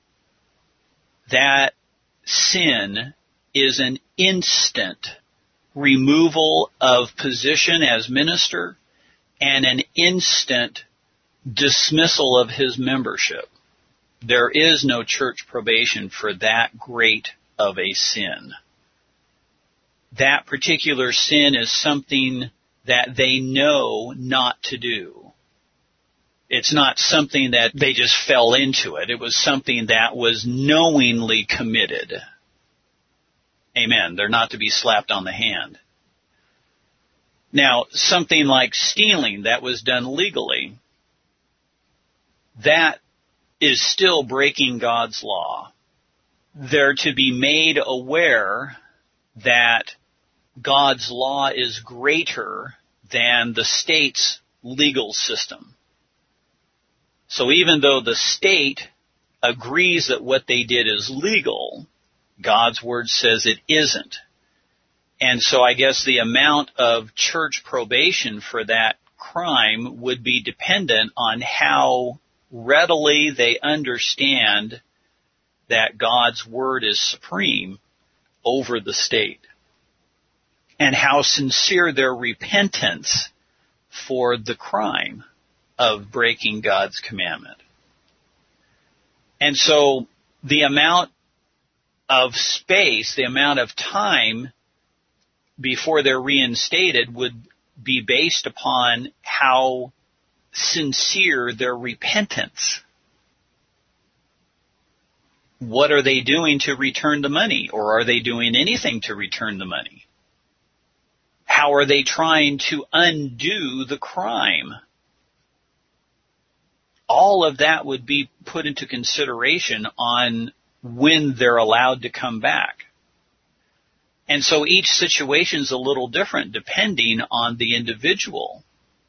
that sin is an instant removal of position as minister and an instant dismissal of his membership. There is no church probation for that great of a sin. That particular sin is something that they know not to do. It's not something that they just fell into it. It was something that was knowingly committed. Amen. They're not to be slapped on the hand. Now, something like stealing that was done legally, that is still breaking God's law. They're to be made aware that God's law is greater than the state's legal system. So even though the state agrees that what they did is legal, God's word says it isn't. And so I guess the amount of church probation for that crime would be dependent on how readily they understand that God's word is supreme over the state, and how sincere their repentance for the crime of breaking God's commandment. And so the amount of space, the amount of time before they're reinstated would be based upon how sincere their repentance. What are they doing to return the money? Or are they doing anything to return the money? How are they trying to undo the crime? All of that would be put into consideration on when they're allowed to come back. And so each situation is a little different depending on the individual.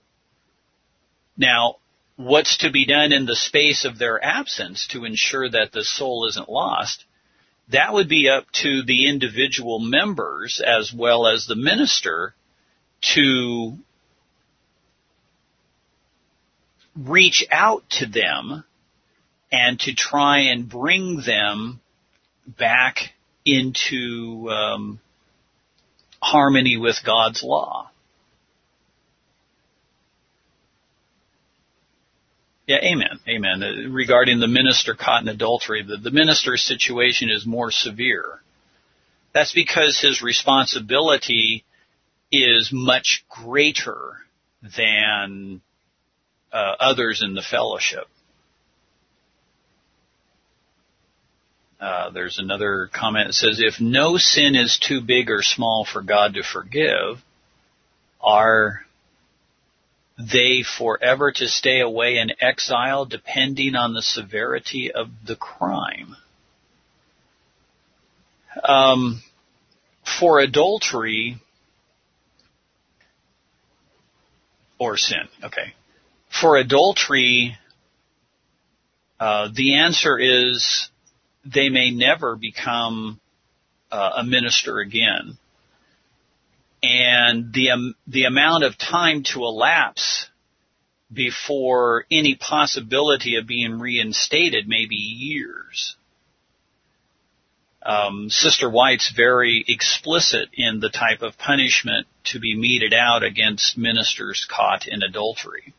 Now, what's to be done in the space of their absence to ensure that the soul isn't lost, that would be up to the individual members as well as the minister to reach out to them and to try and bring them back into harmony with God's law. Yeah, amen, amen. Regarding the minister caught in adultery, the minister's situation is more severe. That's because his responsibility is much greater than others in the fellowship. There's another comment that says, if no sin is too big or small for God to forgive, are they forever to stay away in exile depending on the severity of the crime? For adultery or sin, okay. For adultery, the answer is they may never become a minister again. And the amount of time to elapse before any possibility of being reinstated may be years. Sister White's very explicit in the type of punishment to be meted out against ministers caught in adultery.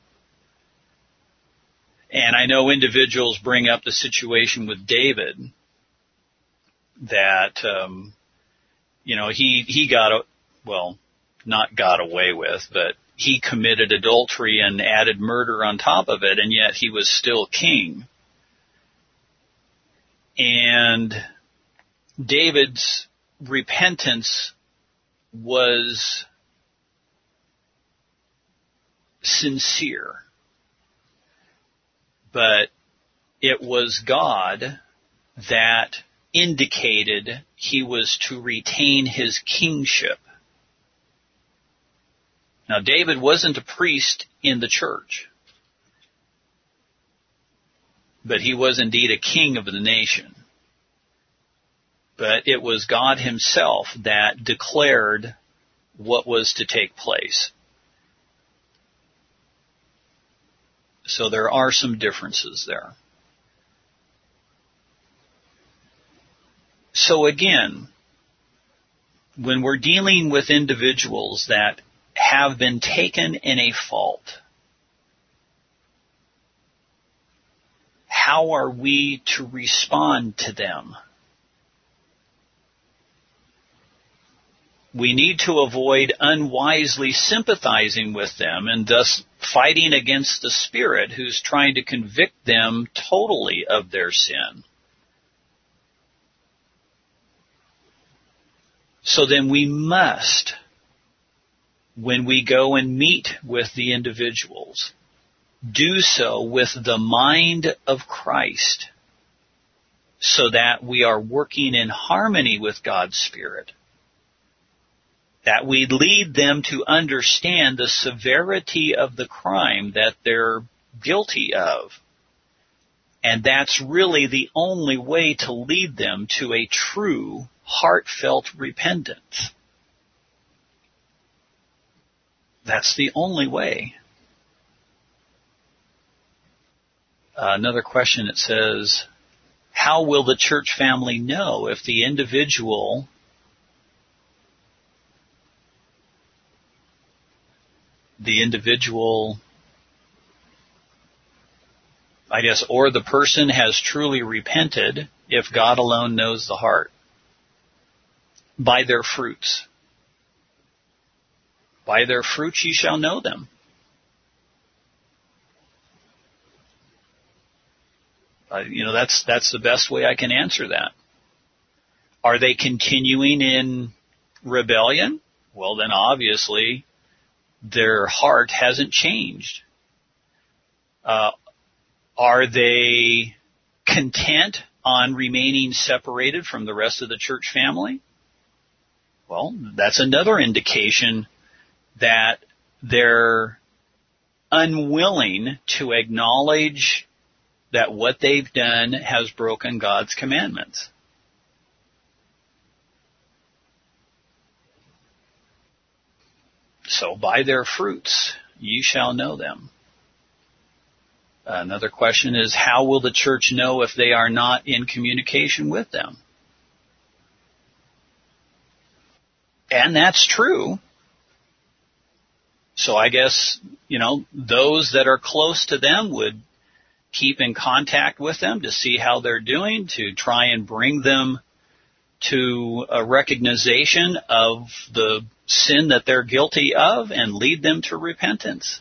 And I know individuals bring up the situation with David that, he got, not got away with, but he committed adultery and added murder on top of it, and yet he was still king. And David's repentance was sincere. But it was God that indicated he was to retain his kingship. Now, David wasn't a priest in the church, but he was indeed a king of the nation. But it was God himself that declared what was to take place. So there are some differences there. So again, when we're dealing with individuals that have been taken in a fault, how are we to respond to them? We need to avoid unwisely sympathizing with them and thus fighting against the Spirit who's trying to convict them totally of their sin. So then we must, when we go and meet with the individuals, do so with the mind of Christ, so that we are working in harmony with God's Spirit, that we lead them to understand the severity of the crime that they're guilty of. And that's really the only way to lead them to a true, heartfelt repentance. That's the only way. Another question, it says, how will the church family know if the individual or the person has truly repented if God alone knows the heart? By their fruits. By their fruits ye shall know them. That's the best way I can answer that. Are they continuing in rebellion? Well, then obviously their heart hasn't changed. Are they content on remaining separated from the rest of the church family? Well, that's another indication that they're unwilling to acknowledge that what they've done has broken God's commandments. So by their fruits ye shall know them. Another question is, how will the church know if they are not in communication with them? And that's true. So I guess, those that are close to them would keep in contact with them to see how they're doing, to try and bring them to a recognition of the sin that they're guilty of and lead them to repentance.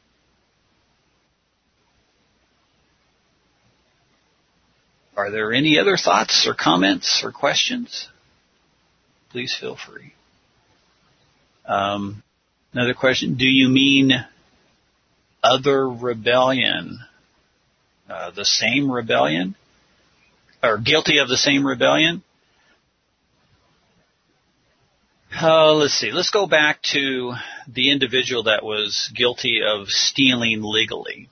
Are there any other thoughts or comments or questions? Please feel free. Another question, do you mean other rebellion? The same rebellion? Or guilty of the same rebellion? Let's see. Let's go back to the individual that was guilty of stealing legally.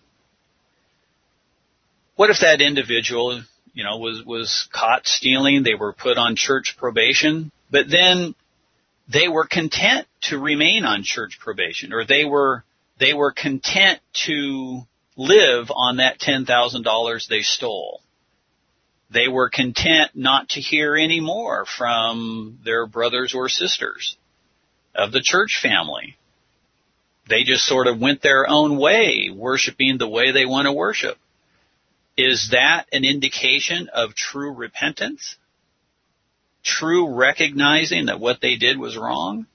What if that individual, was caught stealing? They were put on church probation, but then they were content to remain on church probation, or they were content to live on that $10,000 they stole. They were content not to hear any more from their brothers or sisters of the church family. They just sort of went their own way, worshiping the way they want to worship. Is that an indication of true repentance? True recognizing that what they did was wrong?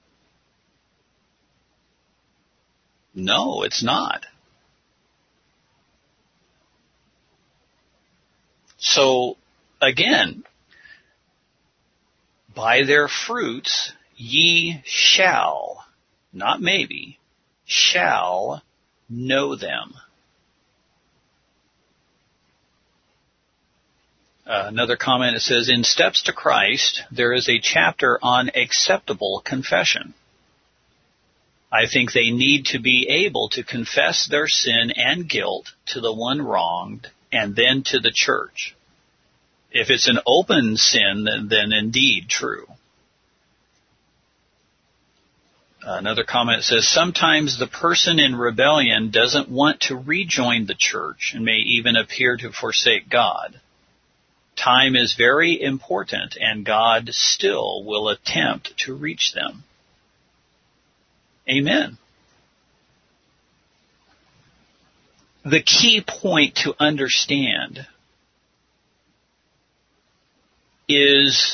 No, it's not. So, again, by their fruits ye shall, not maybe, shall know them. Another comment, it says, in Steps to Christ, there is a chapter on acceptable confession. I think they need to be able to confess their sin and guilt to the one wronged and then to the church. If it's an open sin, then indeed true. Another comment says, sometimes the person in rebellion doesn't want to rejoin the church and may even appear to forsake God. Time is very important, and God still will attempt to reach them. Amen. The key point to understand is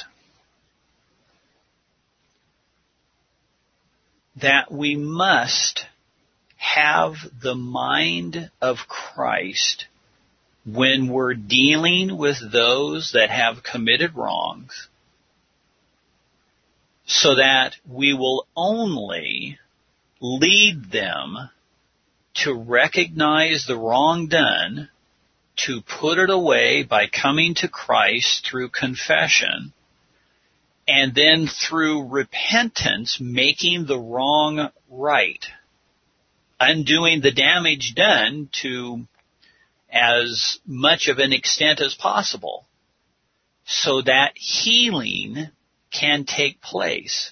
that we must have the mind of Christ when we're dealing with those that have committed wrongs, so that we will only lead them to recognize the wrong done, to put it away by coming to Christ through confession, and then through repentance making the wrong right, undoing the damage done to as much of an extent as possible, so that healing can take place.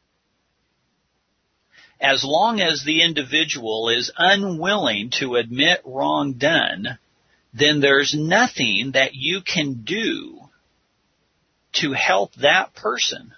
As long as the individual is unwilling to admit wrong done, then there's nothing that you can do to help that person.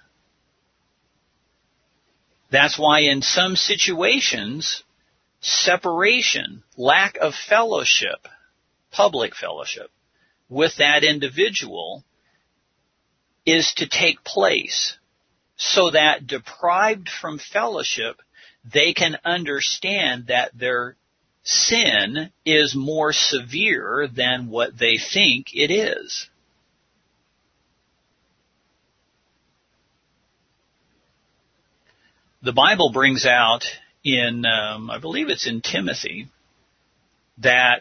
That's why in some situations, separation, lack of fellowship, public fellowship, with that individual is to take place, so that deprived from fellowship, they can understand that their sin is more severe than what they think it is. The Bible brings out in, I believe it's in Timothy, that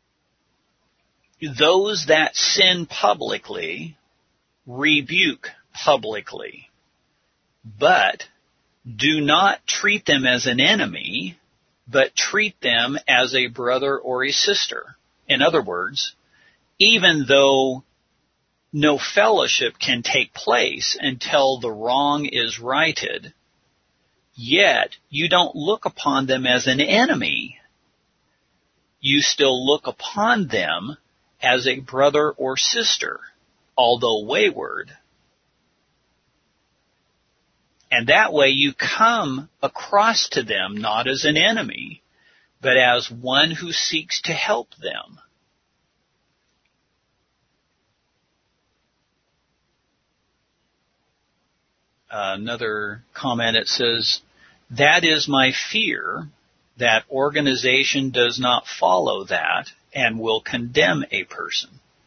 those that sin publicly rebuke publicly, but do not treat them as an enemy, but treat them as a brother or a sister. In other words, even though no fellowship can take place until the wrong is righted, yet you don't look upon them as an enemy. You still look upon them as a brother or sister, although wayward. And that way you come across to them not as an enemy, but as one who seeks to help them. Another comment, it says, that is my fear, that organization does not follow that and will condemn a person.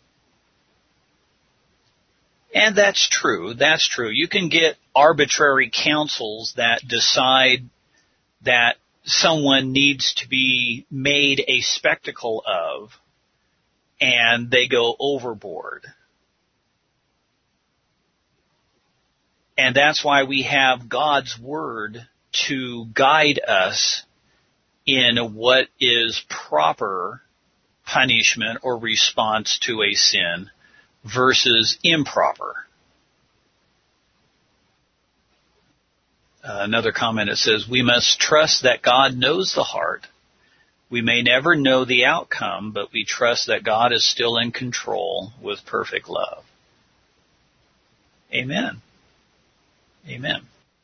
And that's true. That's true. You can get arbitrary councils that decide that someone needs to be made a spectacle of, and they go overboard. And that's why we have God's Word to guide us in what is proper punishment or response to a sin versus improper. Another comment, it says, we must trust that God knows the heart. We may never know the outcome, but we trust that God is still in control with perfect love. Amen. Amen.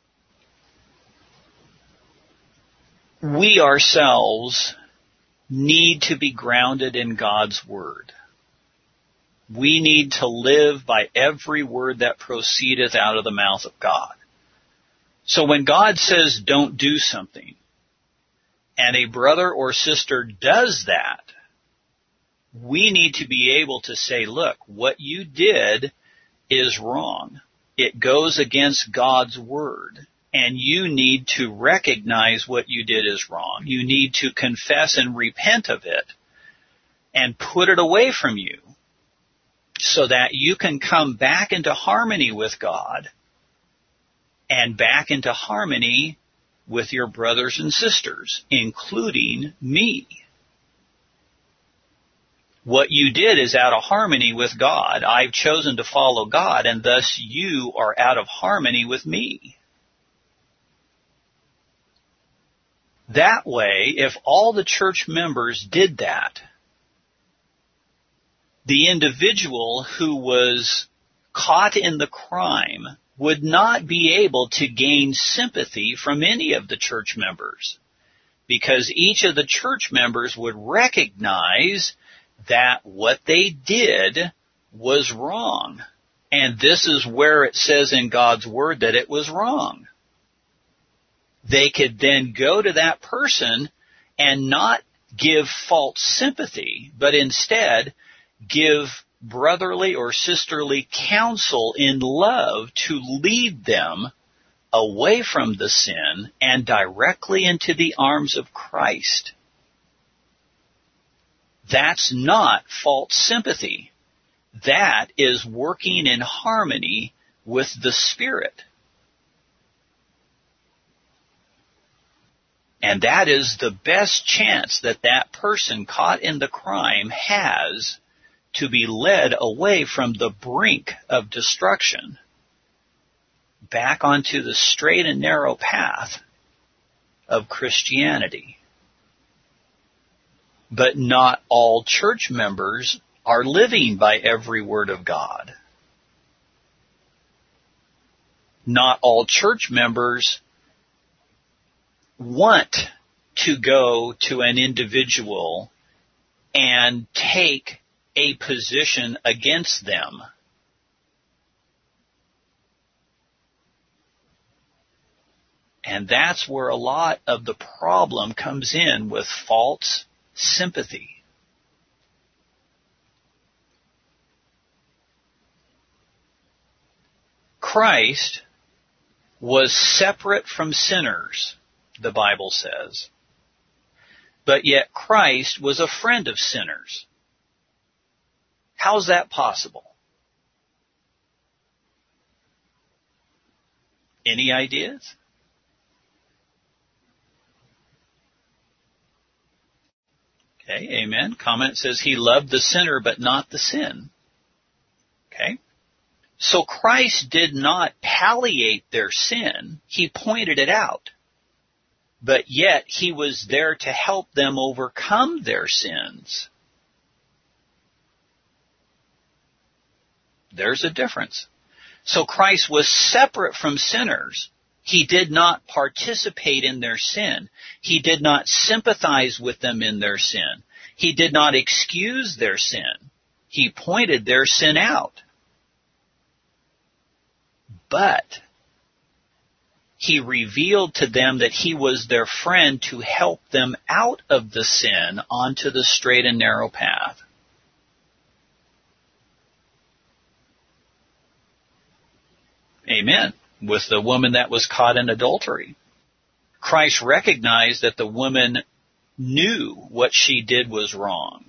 We ourselves need to be grounded in God's Word. We need to live by every word that proceedeth out of the mouth of God. So when God says don't do something, and a brother or sister does that, we need to be able to say, look, what you did is wrong. It goes against God's Word, and you need to recognize what you did is wrong. You need to confess and repent of it and put it away from you so that you can come back into harmony with God and back into harmony with your brothers and sisters, including me. What you did is out of harmony with God. I've chosen to follow God, and thus you are out of harmony with me. That way, if all the church members did that, the individual who was caught in the crime would not be able to gain sympathy from any of the church members, because each of the church members would recognize that what they did was wrong. And this is where it says in God's Word that it was wrong. They could then go to that person and not give false sympathy, but instead give brotherly or sisterly counsel in love to lead them away from the sin and directly into the arms of Christ. That's not false sympathy. That is working in harmony with the Spirit. And that is the best chance that that person caught in the crime has to be led away from the brink of destruction back onto the straight and narrow path of Christianity. But not all church members are living by every word of God. Not all church members want to go to an individual and take a position against them. And that's where a lot of the problem comes in with false sympathy. Christ was separate from sinners, the Bible says. But yet Christ was a friend of sinners. How's that possible? Any ideas? Okay, amen. Comment says he loved the sinner but not the sin. Okay. So Christ did not palliate their sin. He pointed it out. But yet he was there to help them overcome their sins. There's a difference. So Christ was separate from sinners. He did not participate in their sin. He did not sympathize with them in their sin. He did not excuse their sin. He pointed their sin out. But he revealed to them that he was their friend to help them out of the sin onto the straight and narrow path. Amen. With the woman that was caught in adultery, Christ recognized that the woman knew what she did was wrong.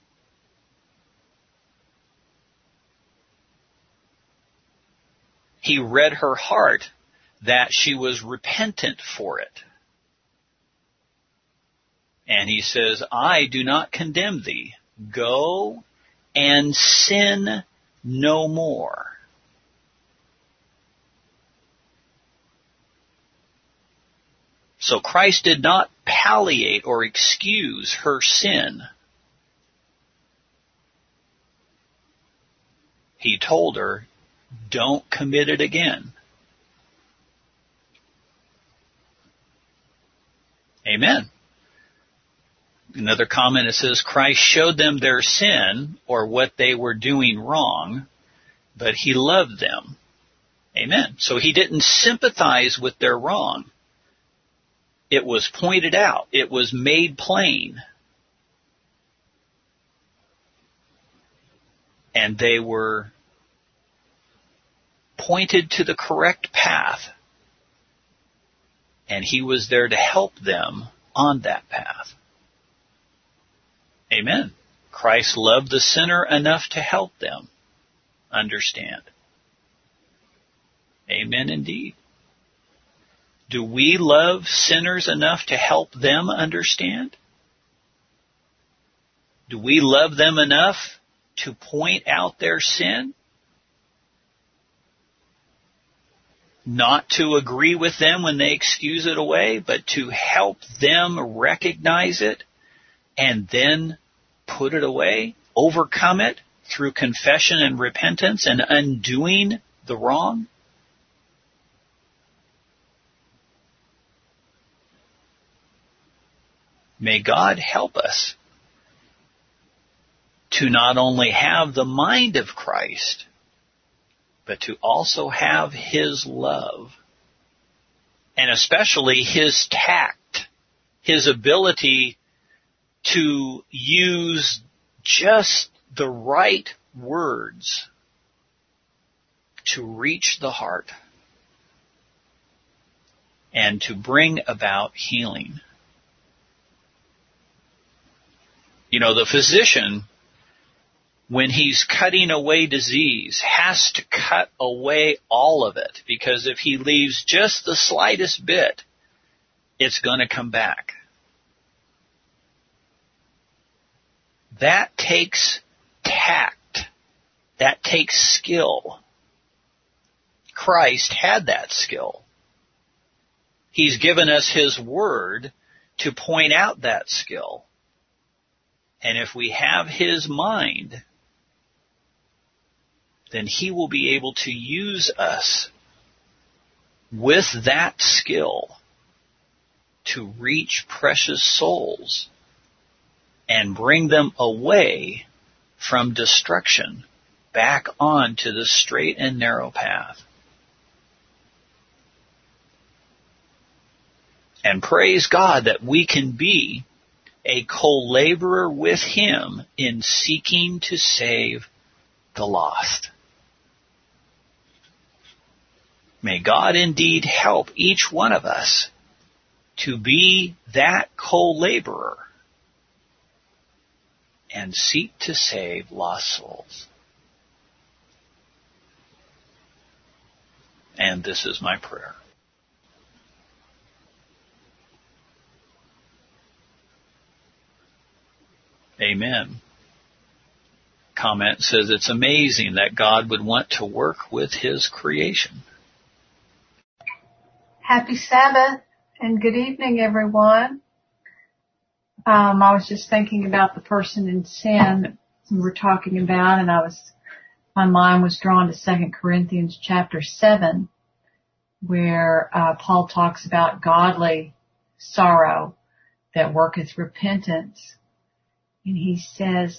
He read her heart that she was repentant for it. And he says, I do not condemn thee. Go and sin no more. So Christ did not palliate or excuse her sin. He told her, don't commit it again. Amen. Another comment, it says, Christ showed them their sin or what they were doing wrong, but he loved them. Amen. So he didn't sympathize with their wrong. It was pointed out. It was made plain. And they were pointed to the correct path. And he was there to help them on that path. Amen. Christ loved the sinner enough to help them understand. Amen indeed. Do we love sinners enough to help them understand? Do we love them enough to point out their sin? Not to agree with them when they excuse it away, but to help them recognize it and then put it away, overcome it through confession and repentance and undoing the wrong? May God help us to not only have the mind of Christ, but to also have his love, and especially his tact, his ability to use just the right words to reach the heart and to bring about healing. You know, the physician, when he's cutting away disease, has to cut away all of it, because if he leaves just the slightest bit, it's going to come back. That takes tact. That takes skill. Christ had that skill. He's given us his word to point out that skill. And if we have his mind, then he will be able to use us with that skill to reach precious souls and bring them away from destruction back onto the straight and narrow path. And praise God that we can be a co-laborer with him in seeking to save the lost. May God indeed help each one of us to be that co-laborer and seek to save lost souls. And this is my prayer. Amen. Comment says it's amazing that God would want to work with His creation. Happy Sabbath and good evening, everyone. I was just thinking about the person in sin that we were talking about, and my mind was drawn to 2 Corinthians chapter 7, where Paul talks about godly sorrow that worketh repentance. And he says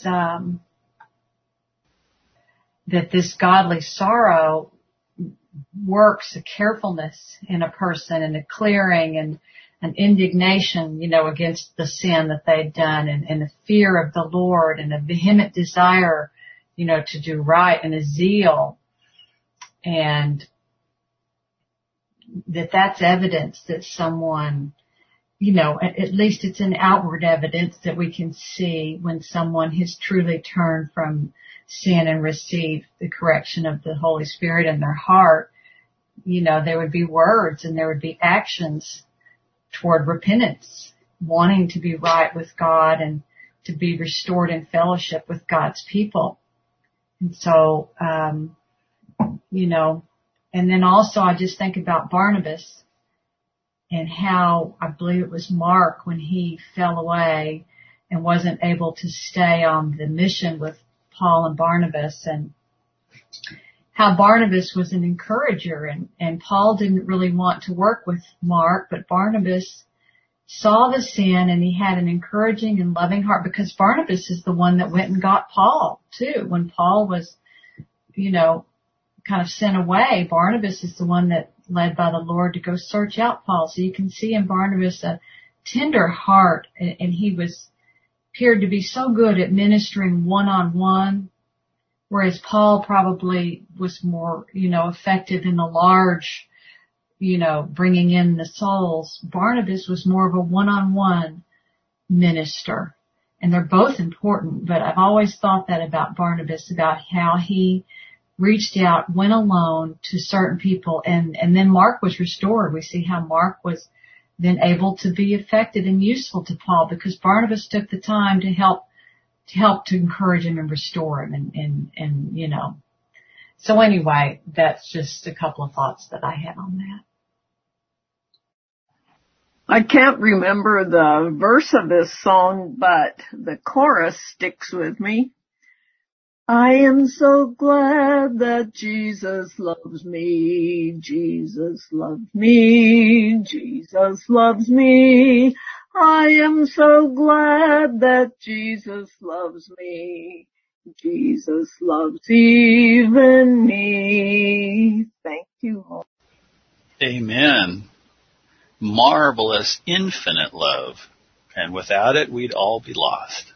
that this godly sorrow works a carefulness in a person and a clearing and an indignation, against the sin that they'd done and a fear of the Lord and a vehement desire, to do right and a zeal. And that's evidence that someone, at least it's an outward evidence that we can see when someone has truly turned from sin and received the correction of the Holy Spirit in their heart. There would be words and there would be actions toward repentance, wanting to be right with God and to be restored in fellowship with God's people. And so, and then also I just think about Barnabas and how I believe it was Mark when he fell away and wasn't able to stay on the mission with Paul and Barnabas, and how Barnabas was an encourager, and Paul didn't really want to work with Mark, but Barnabas saw the sin and he had an encouraging and loving heart, because Barnabas is the one that went and got Paul too. When Paul was, kind of sent away, Barnabas is the one that led by the Lord to go search out Paul. So you can see in Barnabas a tender heart, and he appeared to be so good at ministering one-on-one, whereas Paul probably was more, effective in the large, bringing in the souls. Barnabas was more of a one-on-one minister, and they're both important, but I've always thought that about Barnabas, about how he reached out, went alone to certain people, and then Mark was restored. We see how Mark was then able to be effective and useful to Paul, because Barnabas took the time to help to encourage him and restore him, and So anyway, that's just a couple of thoughts that I had on that. I can't remember the verse of this song, but the chorus sticks with me. I am so glad that Jesus loves me, Jesus loves me, Jesus loves me. I am so glad that Jesus loves me, Jesus loves even me. Thank you. Amen. Marvelous, infinite love. And without it, we'd all be lost.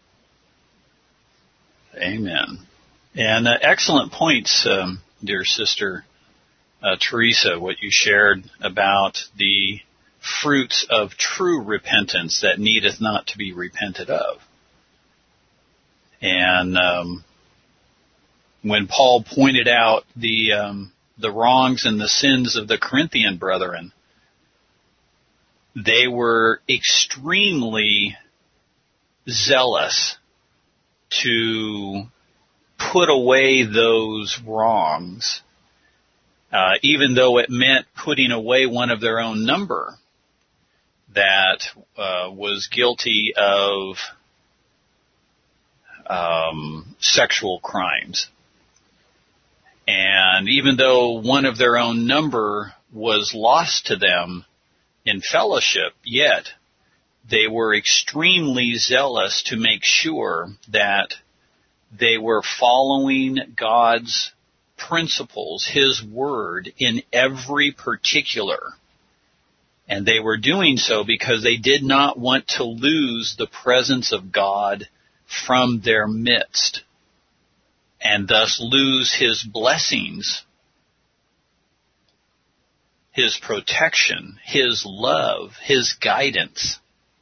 Amen. And excellent points, dear sister Teresa, what you shared about the fruits of true repentance that needeth not to be repented of. And when Paul pointed out the wrongs and the sins of the Corinthian brethren, they were extremely zealous to put away those wrongs, even though it meant putting away one of their own number that was guilty of sexual crimes. And even though one of their own number was lost to them in fellowship, yet they were extremely zealous to make sure that they were following God's principles, His word, in every particular. And they were doing so because they did not want to lose the presence of God from their midst, and thus lose His blessings, His protection, His love, His guidance.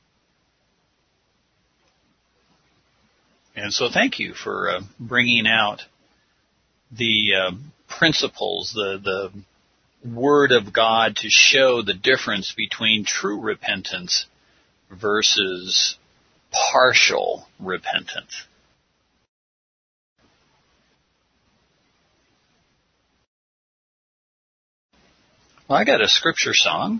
And so thank you for bringing out the principles, the Word of God to show the difference between true repentance versus partial repentance. Well, I got a scripture song.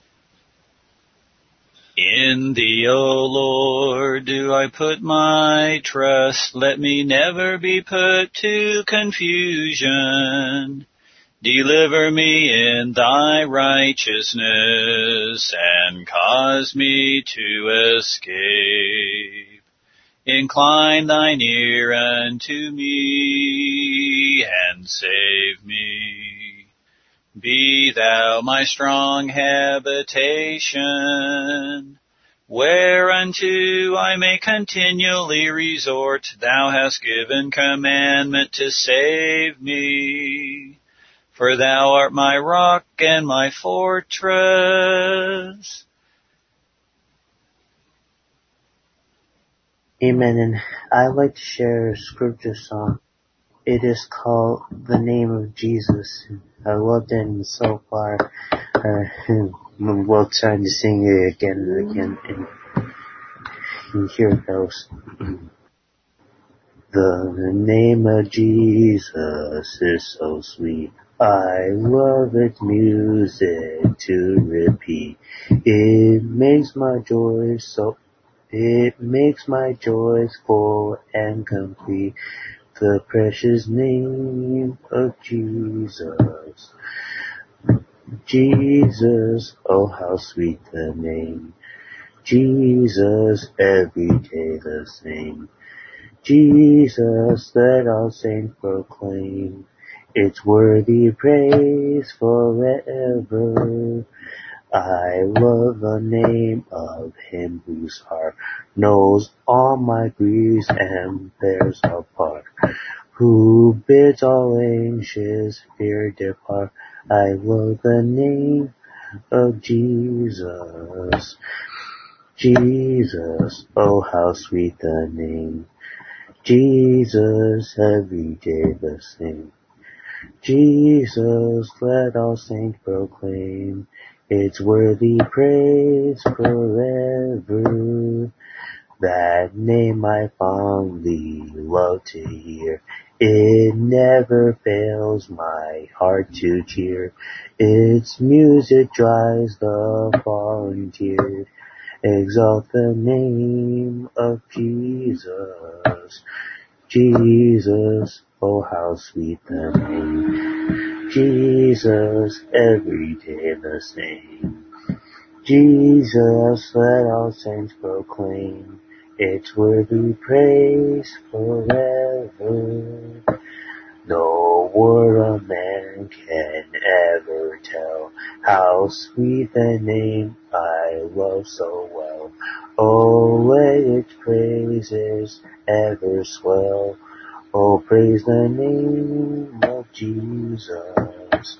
In thee, O Lord, do I put my trust. Let me never be put to confusion. Deliver me in thy righteousness and cause me to escape. Incline thine ear unto me and save me. Be thou my strong habitation, whereunto I may continually resort. Thou hast given commandment to save me, for thou art my rock and my fortress. Amen. And I'd like to share a scripture song. It is called The Name of Jesus. I loved it, and so far I'm well trying to sing it again and again. And here it goes. The name of Jesus is so sweet. I love its music to repeat. It makes my joys full and complete. The precious name of Jesus. Jesus, oh how sweet the name. Jesus, every day the same. Jesus, let all saints proclaim. It's worthy praise forever. I love the name of him whose heart knows all my griefs and bears a part, who bids all anxious fear depart. I love the name of Jesus. Jesus, oh how sweet the name. Jesus, every day the same. Jesus, let all saints proclaim. It's worthy praise forever. That name I fondly love to hear. It never fails my heart to cheer. Its music dries the falling tears. Exalt the name of Jesus. Jesus, oh how sweet the name. Jesus, every day the same. Jesus, let all saints proclaim. It's worthy praise forever. No word of man can ever tell how sweet the name I love so well. Oh, let its praises ever swell. Oh, praise the name of Jesus.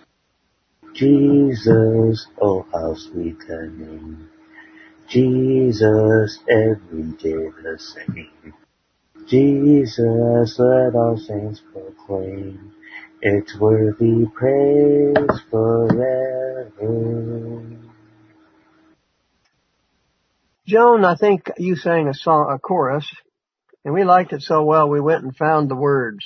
Jesus, oh how sweet the name. Jesus, every day the same. Jesus, let all saints proclaim. It's worthy praise forever. Joan, I think you sang a chorus, and we liked it so well we went and found the words.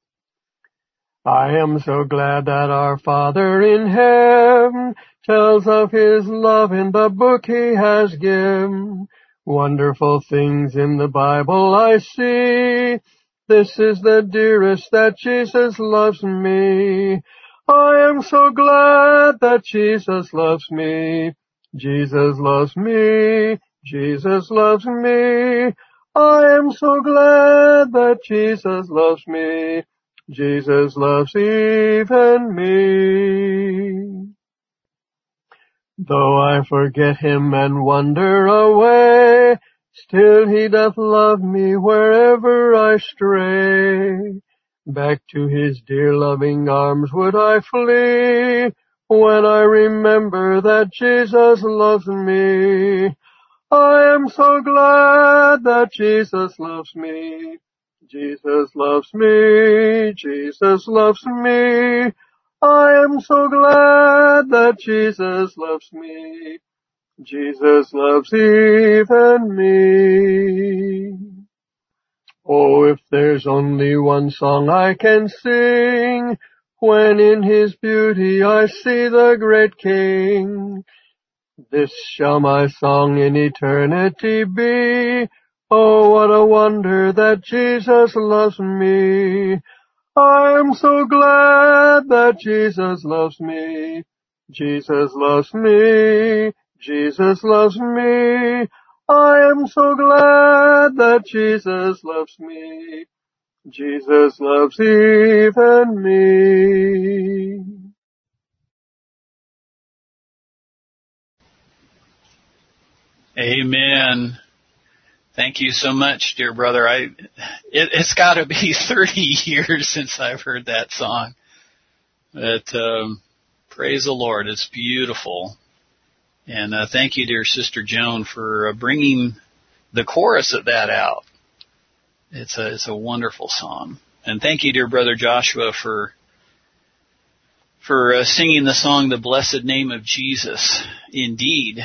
I am so glad that our Father in heaven tells of his love in the book he has given. Wonderful things in the Bible I see. This is the dearest that Jesus loves me. I am so glad that Jesus loves me. Jesus loves me. Jesus loves me. I am so glad that Jesus loves me. Jesus loves even me. Though I forget him and wander away, still he doth love me wherever I stray. Back to his dear loving arms would I flee, when I remember that Jesus loves me. I am so glad that Jesus loves me. Jesus loves me. Jesus loves me. I am so glad that Jesus loves me. Jesus loves even me. Oh, if there's only one song I can sing, when in His beauty I see the great King, this shall my song in eternity be. Oh, what a wonder that Jesus loves me. I'm so glad that Jesus loves me. Jesus loves me. Jesus loves me. I am so glad that Jesus loves me. Jesus loves even me. Amen. Thank you so much, dear brother. It's got to be 30 years since I've heard that song. But praise the Lord, it's beautiful. And thank you, dear Sister Joan, for bringing the chorus of that out. It's a wonderful song. And thank you, dear brother Joshua, for singing the song, The Blessed Name of Jesus. Indeed,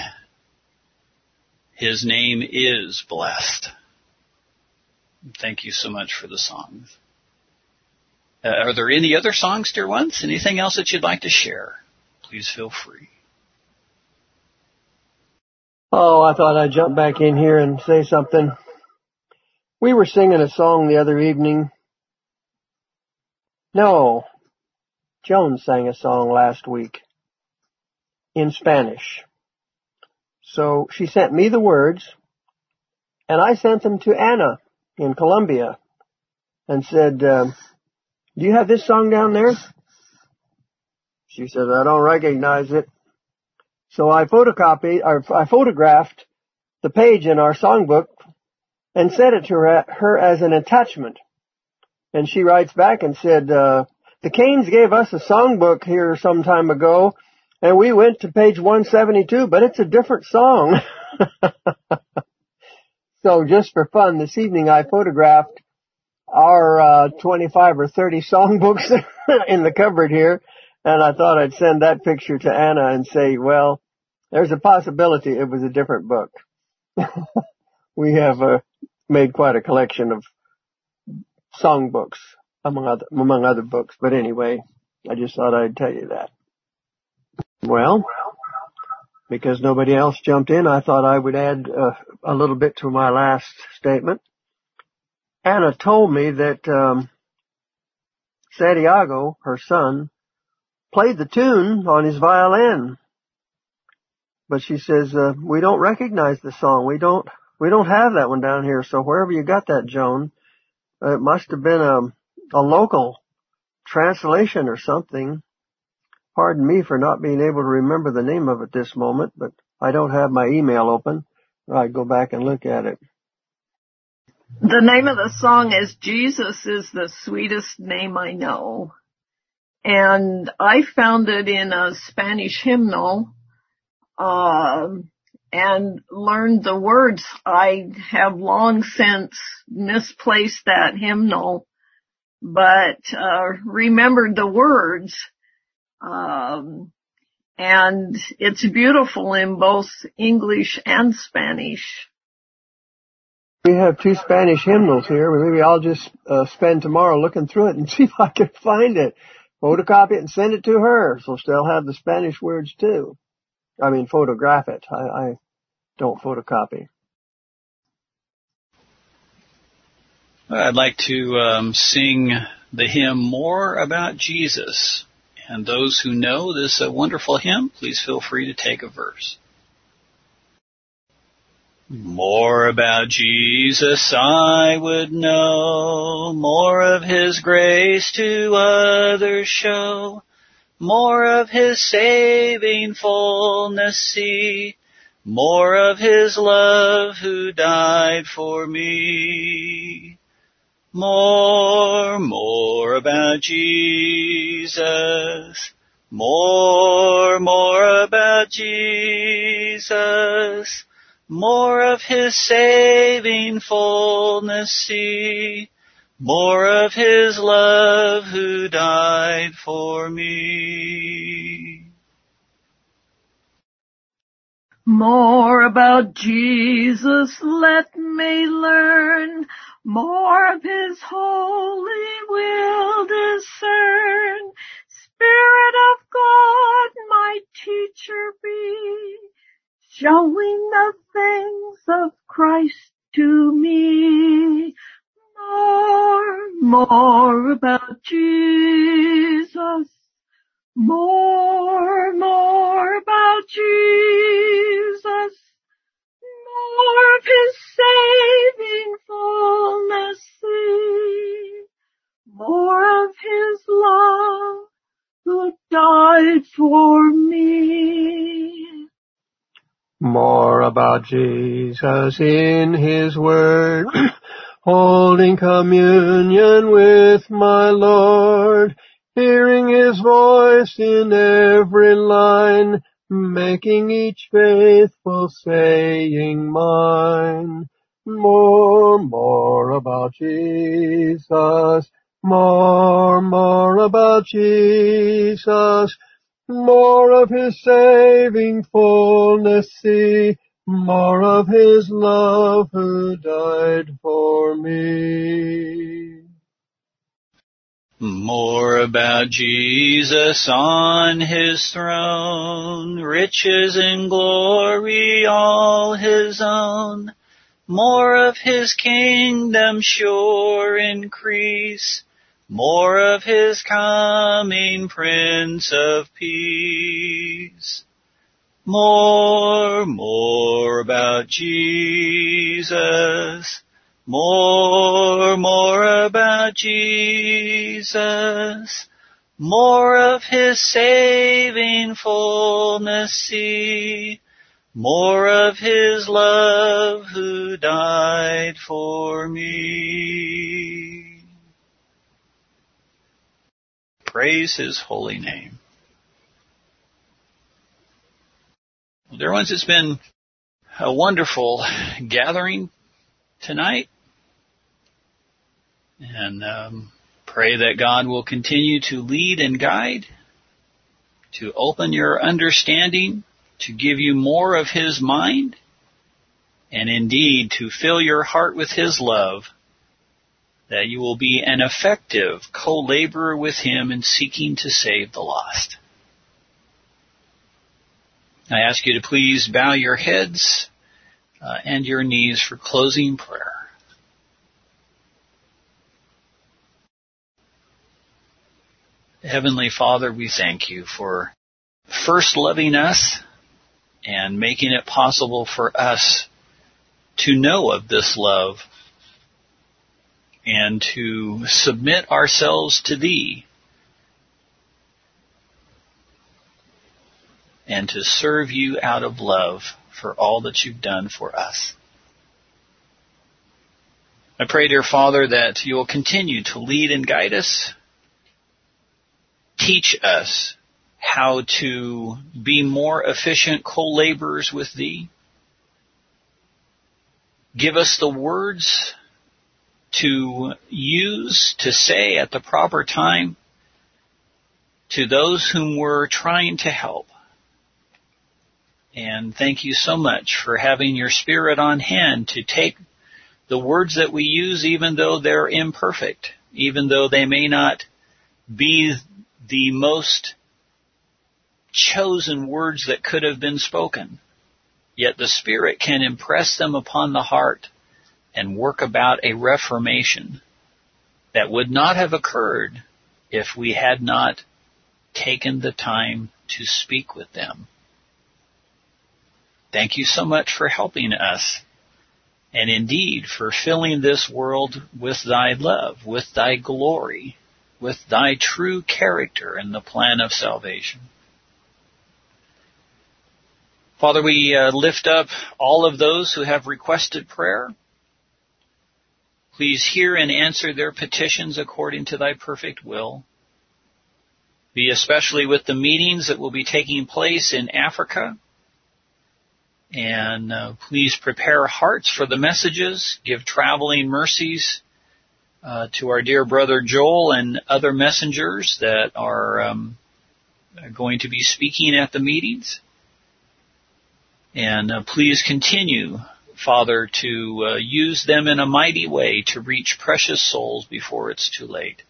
His name is blessed. Thank you so much for the songs. Are there any other songs, dear ones? Anything else that you'd like to share? Please feel free. Oh, I thought I'd jump back in here and say something. We were singing a song the other evening. No, Joan sang a song last week in Spanish. So she sent me the words, and I sent them to Anna in Colombia and said, do you have this song down there? She said, I don't recognize it. So I photographed the page in our songbook and sent it to her as an attachment. And she writes back and said, the Canes gave us a songbook here some time ago, and we went to page 172, but it's a different song. So just for fun, this evening I photographed our 25 or 30 songbooks in the cupboard here, and I thought I'd send that picture to Anna and say, well, there's a possibility it was a different book. We have made quite a collection of songbooks among other books, but anyway, I just thought I'd tell you that. Well, because nobody else jumped in, I thought I would add a little bit to my last statement. Anna told me that Santiago, her son, played the tune on his violin, but she says we don't recognize the song. We don't have that one down here. So wherever you got that, Joan, it must have been a local translation or something. Pardon me for not being able to remember the name of it this moment, but I don't have my email open. I'd go back and look at it. The name of the song is Jesus is the Sweetest Name I Know. And I found it in a Spanish hymnal, and learned the words. I have long since misplaced that hymnal, but remembered the words. And it's beautiful in both English and Spanish. We have two Spanish hymnals here. Maybe I'll just spend tomorrow looking through it and see if I can find it. Photocopy it and send it to her, so she'll have the Spanish words too. I mean, photograph it. I don't photocopy. I'd like to sing the hymn More About Jesus. And those who know this wonderful hymn, please feel free to take a verse. More about Jesus I would know, more of His grace to others show, more of His saving fullness see, more of His love who died for me. More about Jesus, more about Jesus, more of His saving fullness see, more of His love who died for me. More about Jesus let me learn. More of His holy will discern. Spirit of God, my teacher be, showing the things of Christ to me. More about Jesus. More about Jesus. More of His saving fullness see. More of His love who died for me. More about Jesus in His Word, holding communion with my Lord, hearing His voice in every line, making each faithful saying mine. More about Jesus, more about Jesus, more of His saving fullness see, more of His love who died for me. More about Jesus on His throne, riches and glory all His own. More of His kingdom sure increase, more of His coming Prince of Peace. More about Jesus. More about Jesus. More of His saving fullness see. More of His love who died for me. Praise His holy name. Dear ones, it's been a wonderful gathering tonight. And pray that God will continue to lead and guide, to open your understanding, to give you more of His mind, and indeed to fill your heart with His love, that you will be an effective co-laborer with Him in seeking to save the lost. I ask you to please bow your heads and your knees for closing prayer. Heavenly Father, we thank you for first loving us and making it possible for us to know of this love and to submit ourselves to Thee and to serve You out of love for all that You've done for us. I pray, dear Father, that You will continue to lead and guide us. Teach us how to be more efficient co-laborers with Thee. Give us the words to use, to say at the proper time to those whom we're trying to help. And thank You so much for having Your Spirit on hand to take the words that we use, even though they're imperfect, even though they may not be the most chosen words that could have been spoken. Yet the Spirit can impress them upon the heart and work about a reformation that would not have occurred if we had not taken the time to speak with them. Thank You so much for helping us, and indeed for filling this world with Thy love, with Thy glory, with Thy true character and the plan of salvation. Father, we lift up all of those who have requested prayer. Please hear and answer their petitions according to Thy perfect will. Be especially with the meetings that will be taking place in Africa. And please prepare hearts for the messages. Give traveling mercies to our dear brother Joel and other messengers that are going to be speaking at the meetings. And please continue, Father, to use them in a mighty way to reach precious souls before it's too late.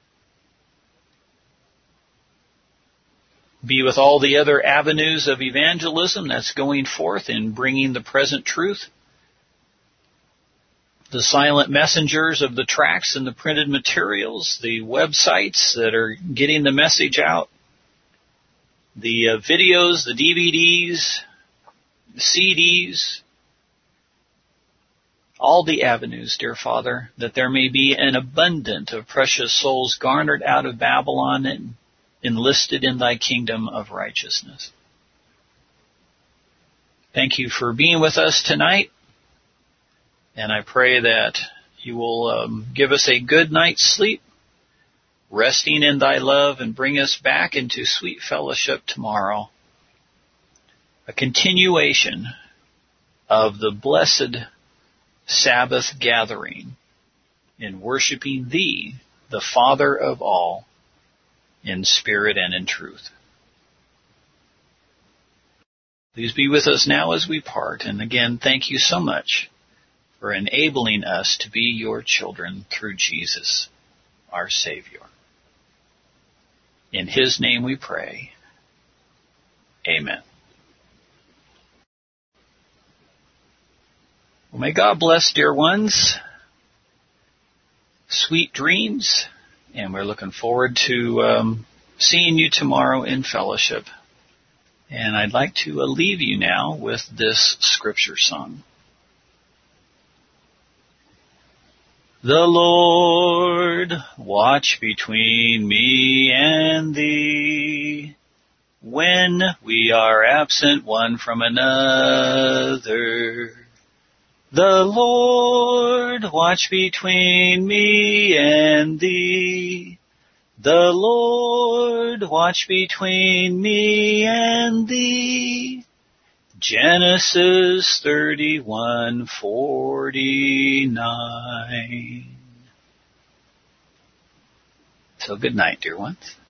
Be with all the other avenues of evangelism that's going forth in bringing the present truth. The silent messengers of the tracts and the printed materials, the websites that are getting the message out, the videos, the DVDs, the CDs, all the avenues, dear Father, that there may be an abundance of precious souls garnered out of Babylon and enlisted in thy kingdom of righteousness. Thank you for being with us tonight, and I pray that you will give us a good night's sleep, resting in thy love, and bring us back into sweet fellowship tomorrow. A continuation of the blessed Sabbath gathering in worshiping thee, the Father of all, in spirit and in truth. Please be with us now as we part. And again, thank you so much for enabling us to be your children through Jesus, our Savior. In his name we pray. Amen. Well, may God bless, dear ones. Sweet dreams. And we're looking forward to seeing you tomorrow in fellowship. And I'd like to leave you now with this scripture song. The Lord watch between me and thee, when we are absent one from another. The Lord watch between me and thee. The Lord watch between me and thee. Genesis 31:49. So good night, dear ones.